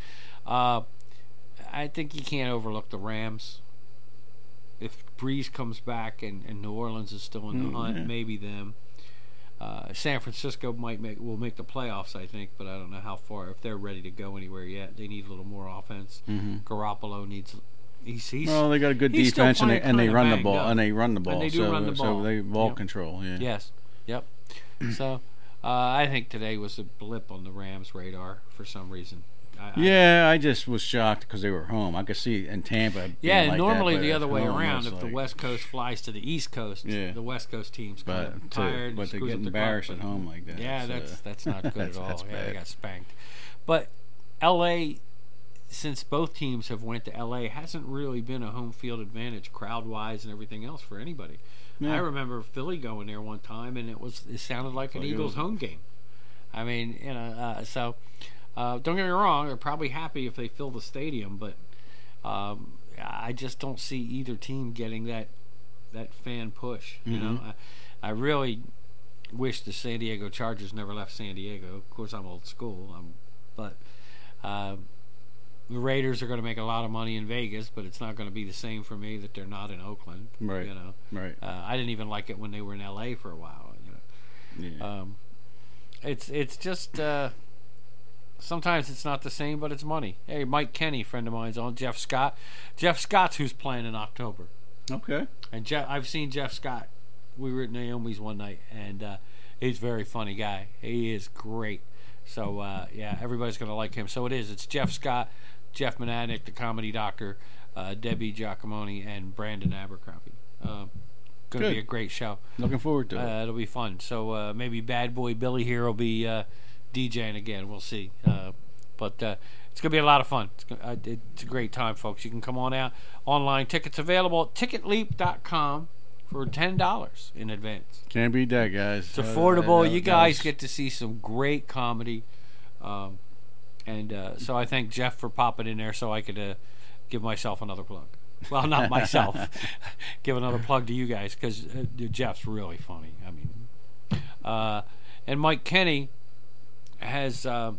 I think you can't overlook the Rams. If Breeze comes back and New Orleans is still in the hunt, maybe them. San Francisco will make the playoffs, I think, but I don't know how far, if they're ready to go anywhere yet. They need a little more offense. Garoppolo needs. Well, they got a good defense and they run the ball and they run the ball. And they do run the ball. So they ball control. Yeah. Yes. Yep. So I think today was a blip on the Rams' radar for some reason. I just was shocked because they were home. I could see in Tampa. Yeah, like normally that, the other way around. If like, the West Coast flies to the East Coast, the West Coast team's kind of tired. But they get embarrassed at home like that. Yeah, that's not good at all. That's bad. They got spanked. But L.A., since both teams have went to L.A., hasn't really been a home field advantage crowd-wise and everything else for anybody. Yeah. I remember Philly going there one time, and it sounded like an Eagles home game. I mean, so... don't get me wrong, they're probably happy if they fill the stadium, but I just don't see either team getting that fan push. You know, I really wish the San Diego Chargers never left San Diego. Of course, I'm old school, but the Raiders are going to make a lot of money in Vegas, but it's not going to be the same for me that they're not in Oakland. Right. You know, right. I didn't even like it when they were in L.A. for a while. You know, it's just. Sometimes it's not the same, but it's money. Hey, Mike Kenny, friend of mine's on. Jeff Scott. Jeff Scott's who's playing in October. Okay. And I've seen Jeff Scott. We were at Naomi's one night, and he's a very funny guy. He is great. So, everybody's going to like him. So it is. It's Jeff Scott, Jeff Monadnick, the comedy doctor, Debbie Giacomoni, and Brandon Abercrombie. Going to be a great show. Looking forward to it. It'll be fun. So maybe Bad Boy Billy here will be... DJing again. We'll see. But it's going to be a lot of fun. It's a great time, folks. You can come on out. Online tickets available at ticketleap.com for $10 in advance. Can't beat that, guys. It's affordable. You guys get to see some great comedy. And so I thank Jeff for popping in there so I could give myself another plug. Well, not myself. Give another plug to you guys because Jeff's really funny. I mean, and Mike Kenny has a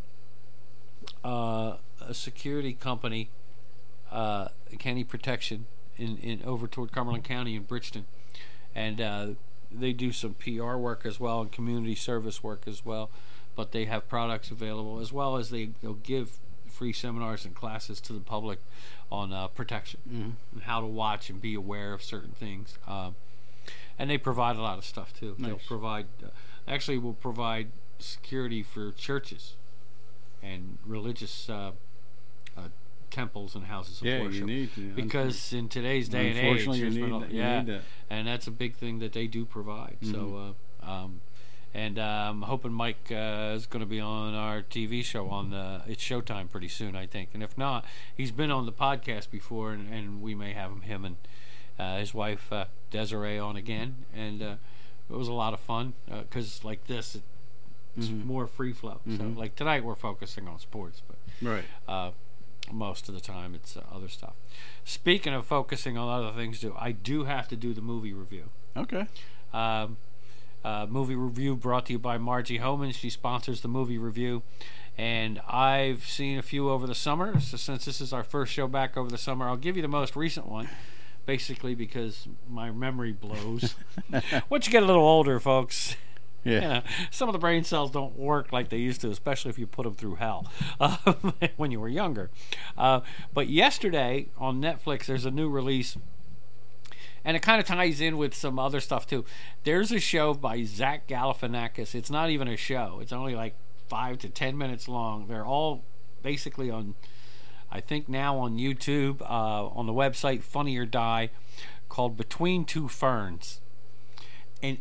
security company, Kenny Protection, in over toward Cumberland County in Bridgeton, and they do some PR work as well and community service work as well. But they have products available as well as they'll give free seminars and classes to the public on protection and how to watch and be aware of certain things. And they provide a lot of stuff too. Nice. They'll provide, will provide security for churches and religious temples and houses of worship. You need to, because in today's day and age, you need that. And that's a big thing that they do provide. So, and I'm hoping Mike is going to be on our TV show on it's Showtime pretty soon, I think. And if not, he's been on the podcast before, and we may have him and his wife Desiree on again. And it was a lot of fun because like this. It's more free flow. So, like tonight, we're focusing on sports, but most of the time it's other stuff. Speaking of focusing on other things, I do have to do the movie review. Okay. Movie review brought to you by Margie Homan. She sponsors the movie review, and I've seen a few over the summer. So since this is our first show back over the summer, I'll give you the most recent one. Basically, because my memory blows. Once you get a little older, folks. Yeah. You know, some of the brain cells don't work like they used to, especially if you put them through hell when you were younger. But yesterday on Netflix, there's a new release, and it kind of ties in with some other stuff too. There's a show by Zach Galifianakis. It's not even a show. It's only like 5 to 10 minutes long. They're all basically on, I think now on YouTube, on the website Funny or Die, called Between Two Ferns. And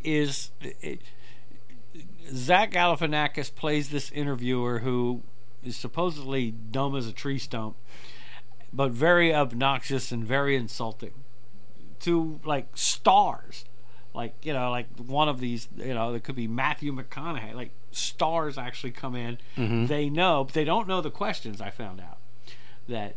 Zach Galifianakis plays this interviewer who is supposedly dumb as a tree stump, but very obnoxious and very insulting to like stars, like one of these, there could be Matthew McConaughey, like stars actually come in. They know, but they don't know the questions. I found out that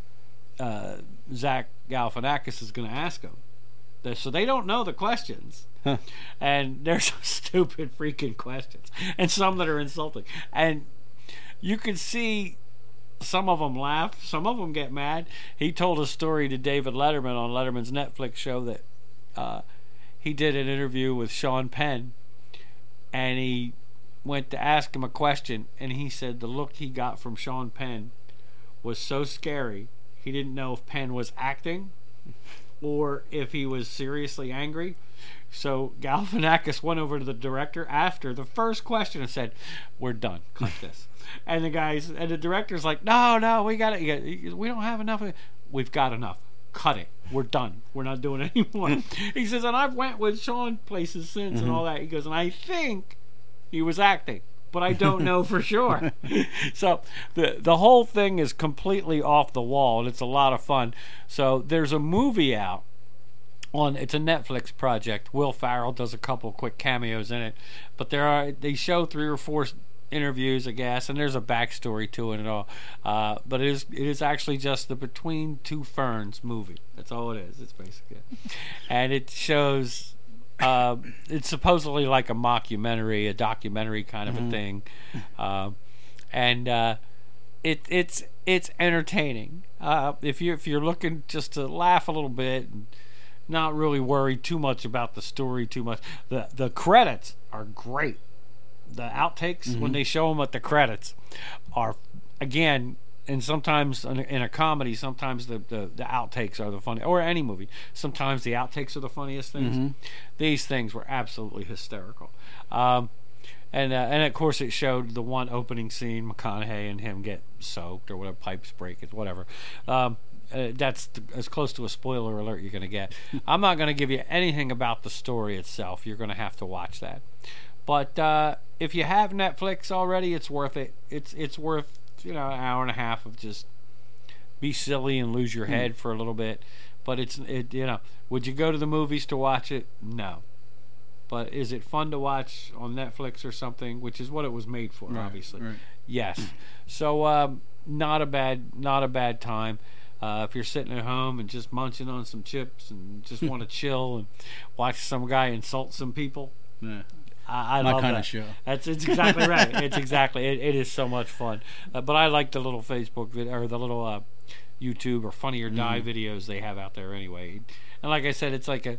Zach Galifianakis is going to ask them. So they don't know the questions. And they're some stupid freaking questions. And some that are insulting. And you can see some of them laugh. Some of them get mad. He told a story to David Letterman on Letterman's Netflix show that he did an interview with Sean Penn and he went to ask him a question, and he said the look he got from Sean Penn was so scary, he didn't know if Penn was acting or if he was seriously angry. So Galifianakis went over to the director after the first question and said, "We're done. Cut this." And the director's like, "No, we got it. We don't have enough. We've got enough. Cut it. We're done. We're not doing it anymore." He says, and I've went with Sean places since and all that. He goes, and I think he was acting, but I don't know for sure. So the whole thing is completely off the wall, and it's a lot of fun. So there's a movie out. It's a Netflix project. Will Ferrell does a couple quick cameos in it, but they show 3 or 4 interviews, I guess, and there's a backstory to it and all. But it is actually just the Between Two Ferns movie. That's all it is. It's basically it. And it shows. It's supposedly like a mockumentary, a documentary kind of a thing, and it's entertaining. If you're looking just to laugh a little bit. And not really worry too much about the story too much. The credits are great. The outtakes when they show them at the credits are, again, and sometimes in a comedy, sometimes the outtakes are the funny, or any movie. Sometimes the outtakes are the funniest things. These things were absolutely hysterical. And of course it showed the one opening scene, McConaughey and him get soaked or whatever, pipes break, whatever. That's as close to a spoiler alert you're going to get. I'm not going to give you anything about the story itself. You're going to have to watch that. But if you have Netflix already, it's worth it. It's worth an hour and a half of just be silly and lose your head for a little bit. But would you go to the movies to watch it? No. But is it fun to watch on Netflix or something, which is what it was made for, obviously? Right. Yes. So not a bad time. If you're sitting at home and just munching on some chips and just want to chill and watch some guy insult some people, I love that. My kind of show. It's exactly right. It's exactly. It is so much fun. But I like the little Facebook video or the little YouTube or Funny or Die videos they have out there anyway. And like I said, it's like a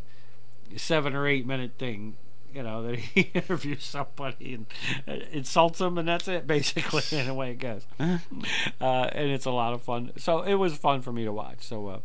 7 or 8 minute thing. That he interviews somebody and insults them, and that's it, basically, in the way it goes. And it's a lot of fun. So it was fun for me to watch. So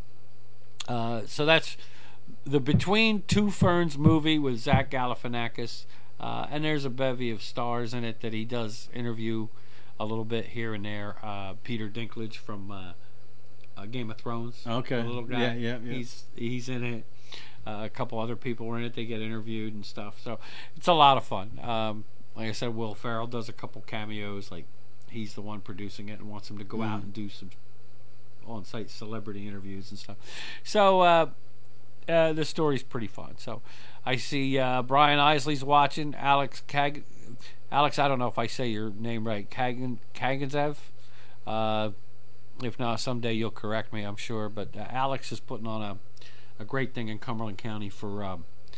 that's the Between Two Ferns movie with Zach Galifianakis, and there's a bevy of stars in it that he does interview a little bit here and there. Peter Dinklage from Game of Thrones. Okay. The little guy. Yeah. He's in it. A couple other people were in it. They get interviewed and stuff. So it's a lot of fun. Like I said, Will Ferrell does a couple cameos. Like he's the one producing it and wants him to go out and do some on-site celebrity interviews and stuff. So the story's pretty fun. So I see Brian Isley's watching. Alex, I don't know if I say your name right. Kaganzev. If not, someday you'll correct me, I'm sure. But Alex is putting on a great thing in Cumberland County for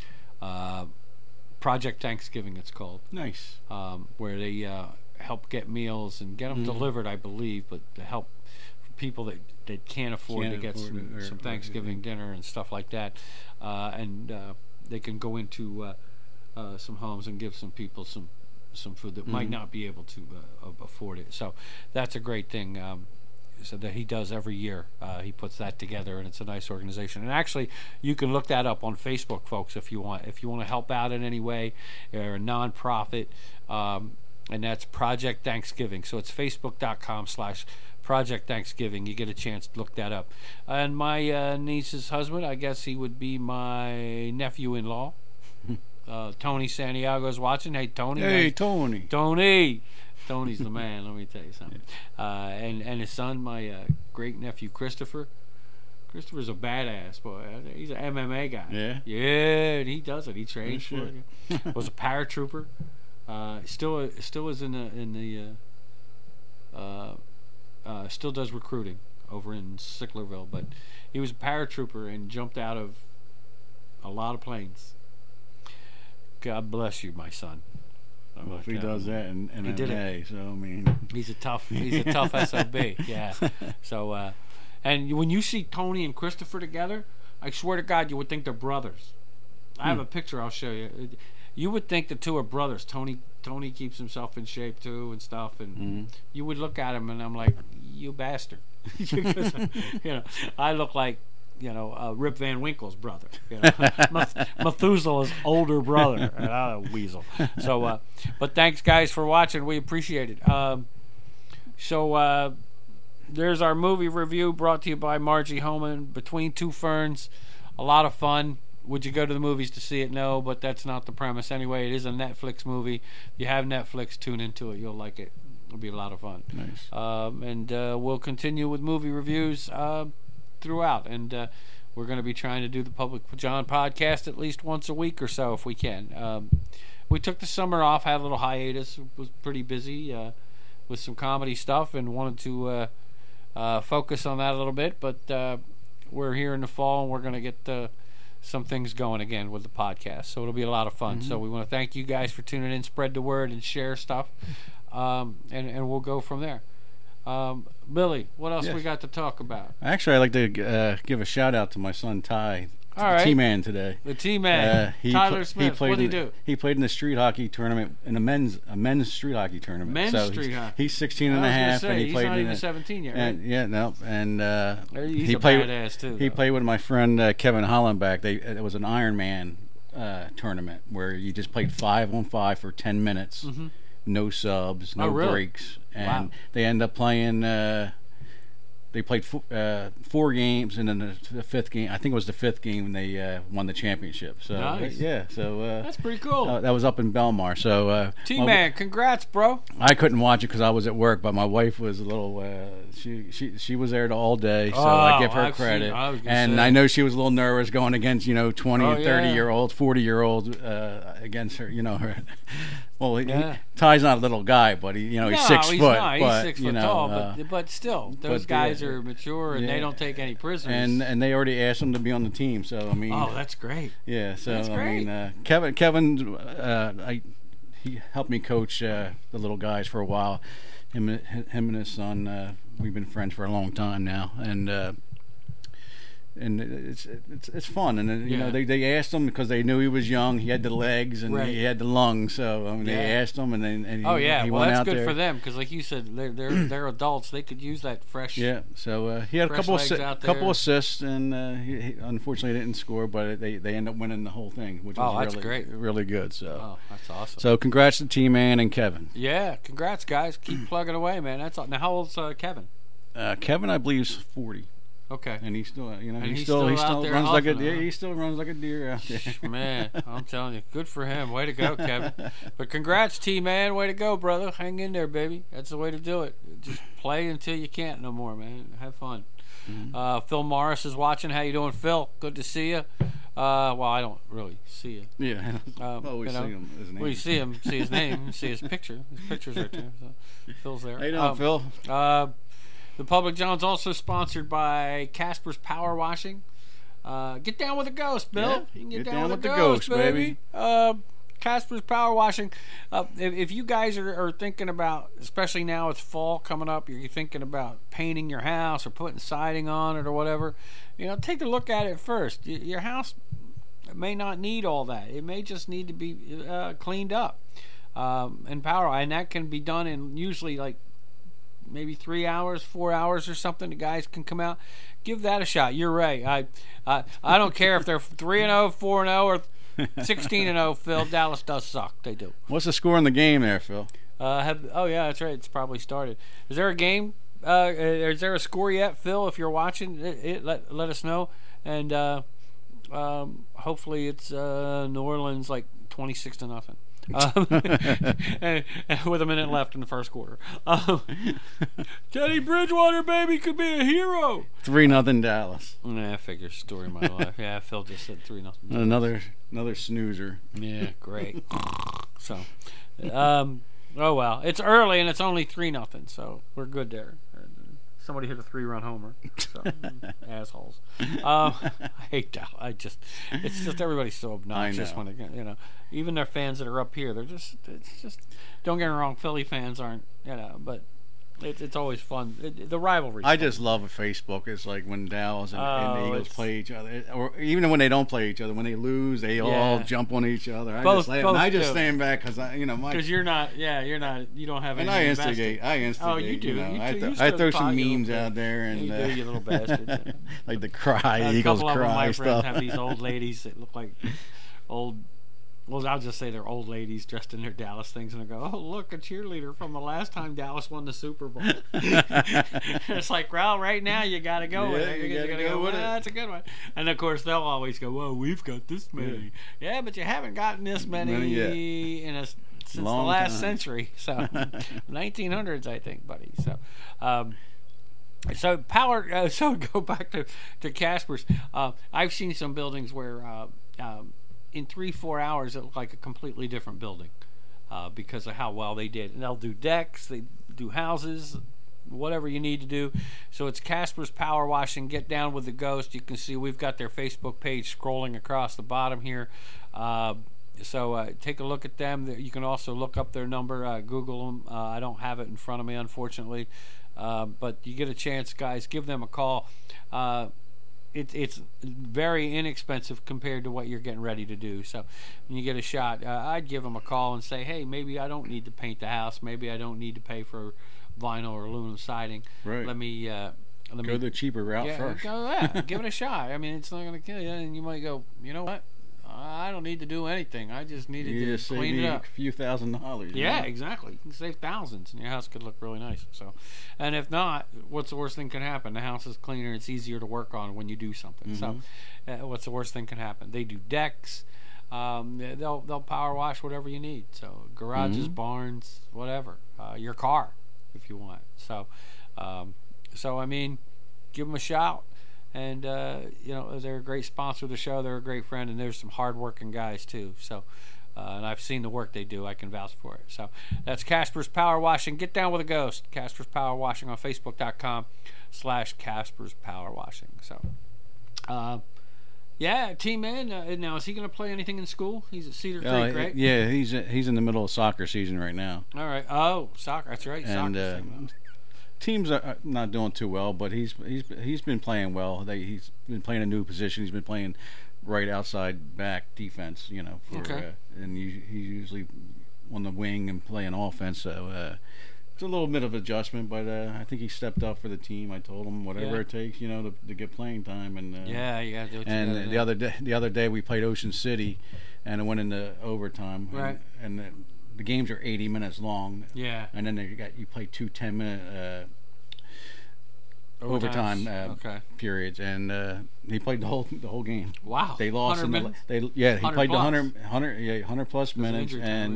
Project Thanksgiving, it's called. Nice. Where they help get meals and get them delivered, I believe, but to help people that can't afford to get some Thanksgiving dinner and stuff like that. And they can go into some homes and give some people some food that might not be able to afford it. So that's a great thing. So that he does every year. He puts that together, and it's a nice organization. And actually, you can look that up on Facebook, folks, if you want. If you want to help out in any way, or a nonprofit, and that's Project Thanksgiving. So it's Facebook.com/Project Thanksgiving. You get a chance to look that up. And my niece's husband, I guess he would be my nephew-in-law. Tony Santiago is watching. Hey, Tony. Hey, Tony. Tony's the man, let me tell you something. And his son, my great nephew Christopher. Christopher's a badass boy. He's an MMA guy. Yeah, and he does it. He trains for it. Was a paratrooper. Still is still does recruiting over in Sicklerville, but he was a paratrooper and jumped out of a lot of planes. God bless you, my son. Well, if he does that in MMA, so I mean, he's a tough SOB. Yeah. So, and when you see Tony and Christopher together, I swear to God, you would think they're brothers. I have a picture I'll show you. you would think the two are brothers. Tony keeps himself in shape too and stuff, and you would look at him and I'm like, you bastard. Because, I look like, Rip Van Winkle's brother, Methuselah's older brother, weasel. So, but thanks guys for watching. We appreciate it. So there's our movie review brought to you by Margie Homan, Between Two Ferns. A lot of fun. Would you go to the movies to see it? No, but that's not the premise. Anyway, it is a Netflix movie. If you have Netflix, tune into it. You'll like it. It'll be a lot of fun. Nice. And we'll continue with movie reviews throughout. And we're going to be trying to do the Public John podcast at least once a week or so if we can. We took the summer off, had a little hiatus. Was pretty busy with some comedy stuff and wanted to focus on that a little bit. But we're here in the fall, and we're going to get some things going again with the podcast. So it'll be a lot of fun. So we want to thank you guys for tuning in, spread the word, and share stuff. And we'll go from there. Billy, what else we got to talk about? Actually, I'd like to give a shout out to my son Ty, T-Man today. The T-Man, Tyler Smith. What did he do? He played in the street hockey tournament, in a men's street hockey tournament. Street hockey. He's 16 and a half, and he played not even 17 yet, right? And he's he a played badass too. He played with my friend Kevin Hollenbach. It was an Ironman tournament where you just played 5-on-5 for 10 minutes. No subs, no breaks, and they end up playing. They played 4 games, and then the fifth game, I think it was the fifth game, they won the championship. So nice. That's pretty cool. That was up in Belmar. So T-Man, congrats, bro. I couldn't watch it because I was at work, but my wife was a little. She was there all day, so I give her credit. I know she was a little nervous going against 20 and 30-year-olds, 40-year-olds against her. Her. Well, Ty's not a little guy, but he's 6 foot. Not. He's 6 foot tall, but still, those guys are mature and they don't take any prisoners. And they already asked him to be on the team, so I mean. Oh, that's great. Yeah, so that's great. I mean, Kevin, he helped me coach the little guys for a while. Him and his son, we've been friends for a long time now, and it's fun, and they asked him because they knew he was young. He had the legs and he had the lungs, so they asked him, and then he went out there. That's good for them because, like you said, they're adults. They could use that fresh. Yeah, so he had a couple assists, and he unfortunately didn't score, but they ended up winning the whole thing, which was really good. So that's awesome. So congrats to T-Man and Kevin. Yeah, congrats guys. Keep plugging away, man. That's all. Now, how old's Kevin? Kevin, I believe, is 40. Okay. And he still, he still runs like a deer. He still runs like a deer out there. Man, I'm telling you, good for him. Way to go, Kevin. But congrats, T-Man. Way to go, brother. Hang in there, baby. That's the way to do it. Just play until you can't no more, man. Have fun. Phil Morris is watching. How you doing, Phil? Good to see you. Well, I don't really see you. Yeah. We see him. His name. We see him. See his name. See his picture. His picture's right there. So Phil's there. How you doing, Phil? The Public John's also sponsored by Casper's Power Washing. Get down with the ghost, Bill. Yeah, you can get down with the ghost, baby. Casper's Power Washing. If you guys are thinking about, especially now it's fall coming up, you're thinking about painting your house or putting siding on it or whatever, take a look at it first. Your house may not need all that. It may just need to be cleaned up and and that can be done in usually like maybe 3 hours, 4 hours or something. The guys can come out. Give that a shot. You're right. I don't care if they're 3-0, 4-0, or 16-0, Phil. Dallas does suck. They do. What's the score in the game there, Phil? Yeah, that's right. It's probably started. Is there a game? Is there a score yet, Phil? If you're watching, let us know. And hopefully it's New Orleans like 26-0. And with a minute left in the first quarter. Teddy Bridgewater, baby, could be a hero. 3-0 Dallas. I figure story of my life. Yeah, Phil just said 3-0. Another snoozer. Yeah, great. So, oh well, it's early and it's only 3-0, so we're good there. Somebody hit a 3-run homer. So, assholes. I hate that. It's just everybody's so obnoxious when they, even their fans that are up here, it's just, don't get me wrong, Philly fans aren't, but It's always fun. The rivalry. I just love Facebook. It's like when Dallas and the Eagles play each other, or even when they don't play each other. When they lose, they all jump on each other. I just stand back because because you're not. Yeah, you're not. You don't have. And I instigate. Oh, you do. I throw some memes out there, and you do, you little bastard. like the cry, Eagles cry stuff. A couple of my friends stuff. have these old ladies that look like old. Well, I'll just say they're old ladies dressed in their Dallas things, and I go, "Oh, look, a cheerleader from the last time Dallas won the Super Bowl." It's like, well, right now you got to go with it. You got to go with it. That's a good one. And of course, they'll always go, "Well, we've got this many." Yeah, but you haven't gotten this many since the last century. So, 1900s, I think, buddy. So. So go back to Casper's. I've seen some buildings where in 3-4 hours it looked like a completely different building because of how well they did. And they'll do decks, they do houses, whatever you need to do. So it's Casper's Power Washing. Get down with the ghost. You can see we've got their Facebook page scrolling across the bottom here. So take a look at them. You can also look up their number, Google them. I don't have it in front of me, unfortunately. But you get a chance, guys, give them a call. It's very inexpensive compared to what you're getting ready to do. So when you get a shot, I'd give them a call and say, hey, maybe I don't need to paint the house. Maybe I don't need to pay for vinyl or aluminum siding. Right. Let me go the cheaper route first. Give it a shot. I mean, it's not going to kill you. And you might go, you know what? I don't need to do anything. I just needed to clean it up. A few $1,000s. Yeah, exactly. You can save thousands, and your house could look really nice. So, and if not, what's the worst thing can happen? The house is cleaner. It's easier to work on when you do something. So, what's the worst thing can happen? They do decks. They'll power wash whatever you need. So, garages, barns, whatever. Your car, if you want. So, I mean, give them a shout. And, they're a great sponsor of the show. They're a great friend, and there's some hard-working guys, too. So, and I've seen the work they do. I can vouch for it. So, that's Casper's Power Washing. Get down with a ghost. Casper's Power Washing on Facebook.com/Casper's Power Washing. So, T-Man, now, is he going to play anything in school? He's at Cedar Creek, right? Yeah, he's in the middle of soccer season right now. All right. Oh, soccer. That's right. And, teams are not doing too well, but he's been playing well. He's been playing a new position. He's been playing right outside back defense, and he's usually on the wing and playing offense. So it's a little bit of adjustment, but I think he stepped up for the team. I told him whatever it takes, to get playing time. And you got to do what and you the other day we played Ocean City, and it went into overtime. Right. And the games are 80 minutes long. Yeah. And then you play 2 10-minute overtime periods, and he played the whole game. Wow. They lost in minutes? He played 100 plus minutes, and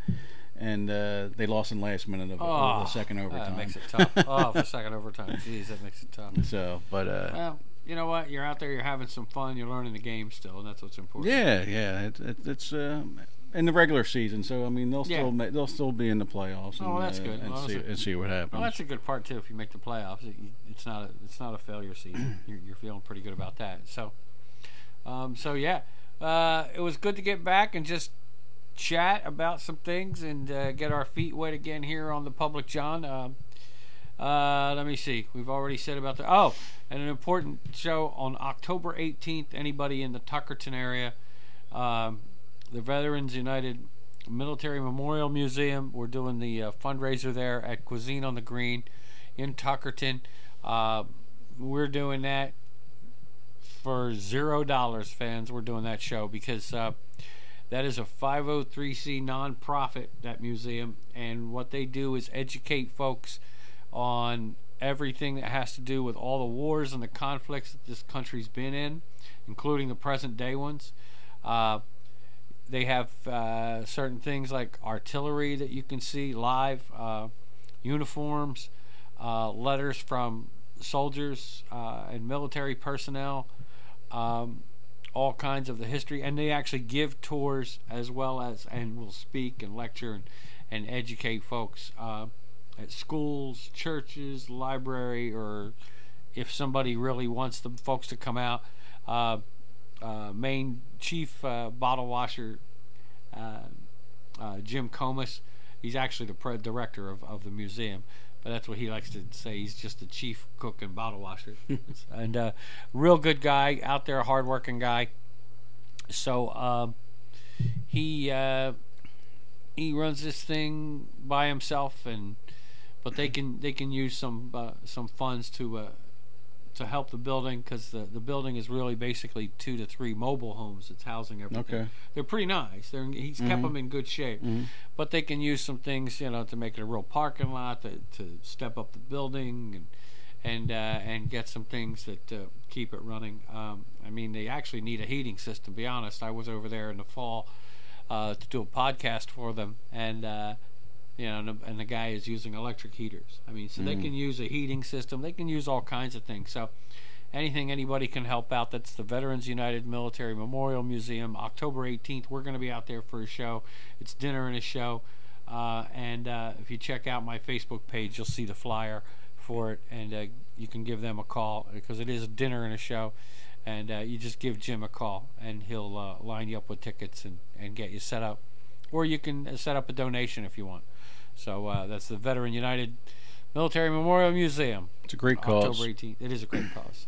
they lost in the last minute of the second overtime. That makes it tough. For second overtime. Jeez, that makes it tough. So, but well, you know what? You're out there. You're having some fun. You're learning the game still, and that's what's important. Yeah. It's in the regular season, so I mean they'll still be in the playoffs. And, that's good. And see what happens. Well, that's a good part too. If you make the playoffs, it's not a failure season. You're feeling pretty good about that. So, it was good to get back and just chat about some things and get our feet wet again here on the Public John. Let me see. We've already said about and an important show on October 18th. Anybody in the Tuckerton area. The Veterans United Military Memorial Museum. We're doing the fundraiser there at Cuisine on the Green in Tuckerton. We're doing that for $0, fans. We're doing that show because that is a 503c nonprofit, that museum, and what they do is educate folks on everything that has to do with all the wars and the conflicts that this country's been in, including the present day ones. They have certain things like artillery that you can see live, uniforms, letters from soldiers and military personnel, all kinds of the history. And they actually give tours as well as, and will speak and lecture and educate folks at schools, churches, library, or if somebody really wants the folks to come out. Main chief bottle washer Jim Comas, he's actually the director of the museum, but that's what he likes to say. He's just the chief cook and bottle washer. And real good guy out there, hardworking guy. So he runs this thing by himself, but they can use some funds to help the building, because the building is really basically 2 to 3 mobile homes. It's housing everything. Okay. They're pretty nice. He's kept them in good shape, but they can use some things, to make it a real parking lot, to step up the building, and get some things that keep it running. I mean, they actually need a heating system. To be honest, I was over there in the fall to do a podcast for them, and the guy is using electric heaters. I mean, so they can use a heating system. They can use all kinds of things. So anybody can help out. That's the Veterans United Military Memorial Museum. October 18th, we're going to be out there for a show. It's dinner and a show. And if you check out my Facebook page, you'll see the flyer for it. And you can give them a call, because it is a dinner and a show. And you just give Jim a call, and he'll line you up with tickets and get you set up. Or you can set up a donation if you want. So that's the Veteran United Military Memorial Museum. It's a great cause. October 18th. It is a great cause.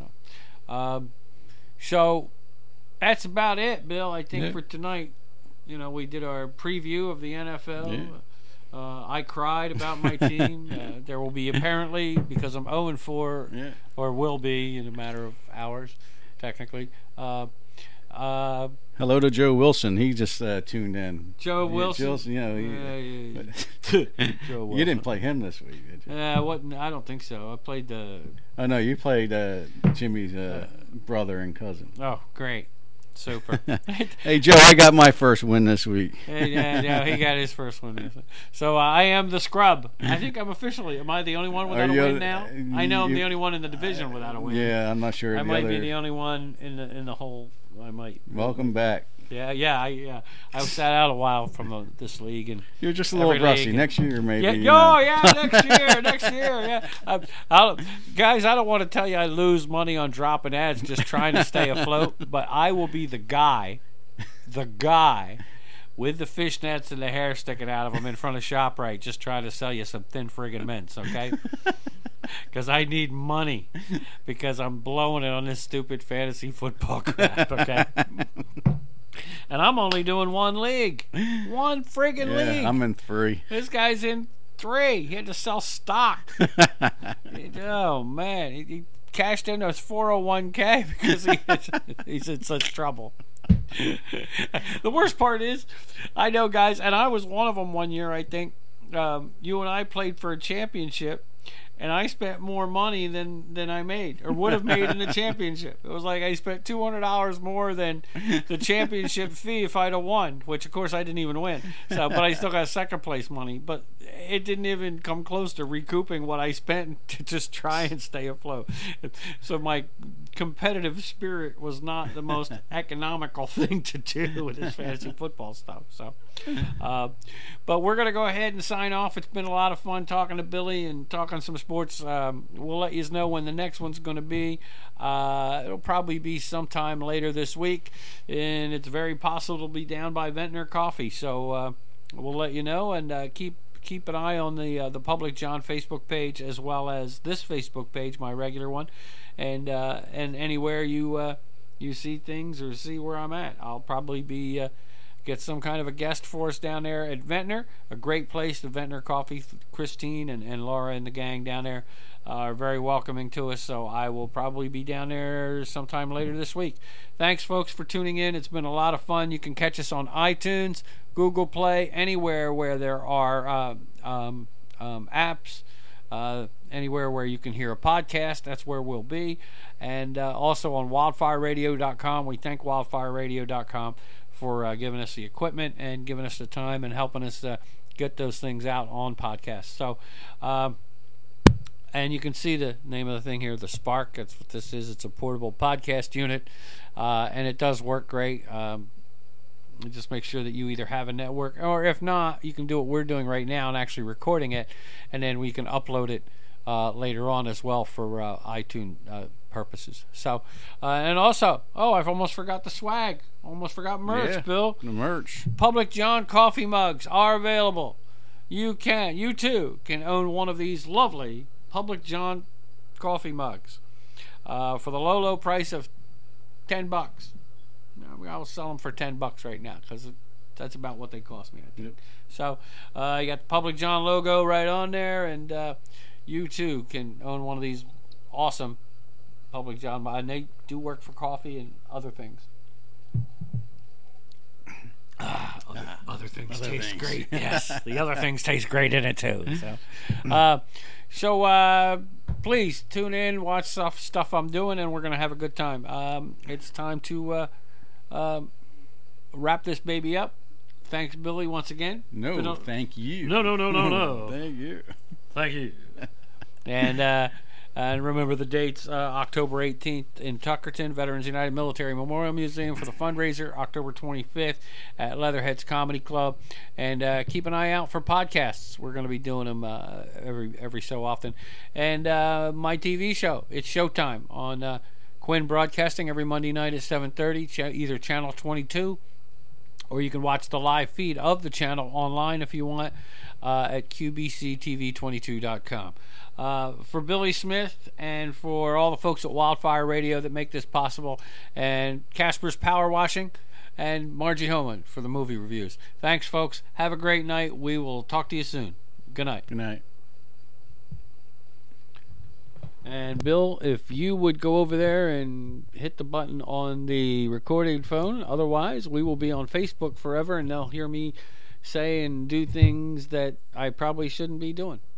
So that's about it, Bill, I think, for tonight. We did our preview of the NFL. Yeah. I cried about my team. There will be, apparently, because I'm 0-4, or will be in a matter of hours, technically. Hello to Joe Wilson. He just tuned in. Joe Wilson. Joe Wilson. You didn't play him this week, did you? I don't think so. I played the. Oh no, you played Jimmy's brother and cousin. Oh, great. Super. Hey Joe, I got my first win this week. Yeah, he got his first win this week. So I am the scrub. I think I'm officially. Am I the only one without a win now? I know I'm the only one in the division without a win. Yeah, I'm not sure. I might be the only one in the whole. I might. Welcome back. Yeah. I sat out a while from this league, and you're just a little rusty. Next year, maybe. Next year. Yeah. Guys, I don't want to tell you I lose money on dropping ads, just trying to stay afloat. But I will be the guy with the fishnets and the hair sticking out of them in front of ShopRite, just trying to sell you some thin friggin' mints, okay? Because I need money, because I'm blowing it on this stupid fantasy football crap, okay? And I'm only doing one league. One friggin' league. I'm in 3. This guy's in 3. He had to sell stock. Oh, man. He cashed into his 401k because he's in such trouble. The worst part is, I know guys, and I was one of them one year, I think. You and I played for a championship, and I spent more money than I made, or would have made in the championship. It was like I spent $200 more than the championship fee if I'd have won, which of course I didn't even win. So, but I still got second place money. But it didn't even come close to recouping what I spent to just try and stay afloat. So my competitive spirit was not the most economical thing to do with this fantasy football stuff. So, but we're gonna go ahead and sign off. It's been a lot of fun talking to Billy and talking some sports. We'll let you know when the next one's going to be. It'll probably be sometime later this week, and it's very possible it'll be down by Ventnor Coffee. So we'll let you know, and keep an eye on the Public John Facebook page, as well as this Facebook page, my regular one, and anywhere you see things or see where I'm at, I'll probably be. Get some kind of a guest for us down there at Ventnor. A great place, the Ventnor Coffee. Christine and Laura and the gang down there are very welcoming to us, so I will probably be down there sometime later this week. Thanks, folks, for tuning in. It's been a lot of fun. You can catch us on iTunes, Google Play, anywhere where there are apps, anywhere where you can hear a podcast. That's where we'll be. And also on wildfireradio.com. We thank wildfireradio.com for giving us the equipment and giving us the time and helping us get those things out on podcasts. So, and you can see the name of the thing here, the Spark. That's what this is. It's a portable podcast unit, and it does work great. Just make sure that you either have a network, or if not, you can do what we're doing right now and actually recording it, and then we can upload it later on as well for iTunes purposes. So, and also, I've almost forgot the swag. Almost forgot merch, Bill. The merch. Public John coffee mugs are available. you too can own one of these lovely Public John coffee mugs for the low price of $10. I'll sell them for $10 right now because that's about what they cost me, I think. Yep. So you got the Public John logo right on there, and you too can own one of these awesome Public John, and they do work for coffee and other things. Other things taste great. Yes, the other things taste great in it too. So please tune in, watch stuff I'm doing, and we're gonna have a good time. It's time to wrap this baby up. Thanks, Billy, once again. No, thank you. No. Thank you. And remember the dates, October 18th in Tuckerton, Veterans United Military Memorial Museum for the fundraiser, October 25th at Leatherheads Comedy Club. And keep an eye out for podcasts. We're going to be doing them every so often. And my TV show, it's Showtime on Quinn Broadcasting every Monday night at 7:30, either Channel 22, or you can watch the live feed of the channel online if you want at qbctv22.com. For Billy Smith and for all the folks at Wildfire Radio that make this possible, and Casper's Power Washing, and Margie Homan for the movie reviews. Thanks, folks. Have a great night. We will talk to you soon. Good night. Good night. And Bill, if you would go over there and hit the button on the recorded phone, otherwise we will be on Facebook forever, and they'll hear me say and do things that I probably shouldn't be doing.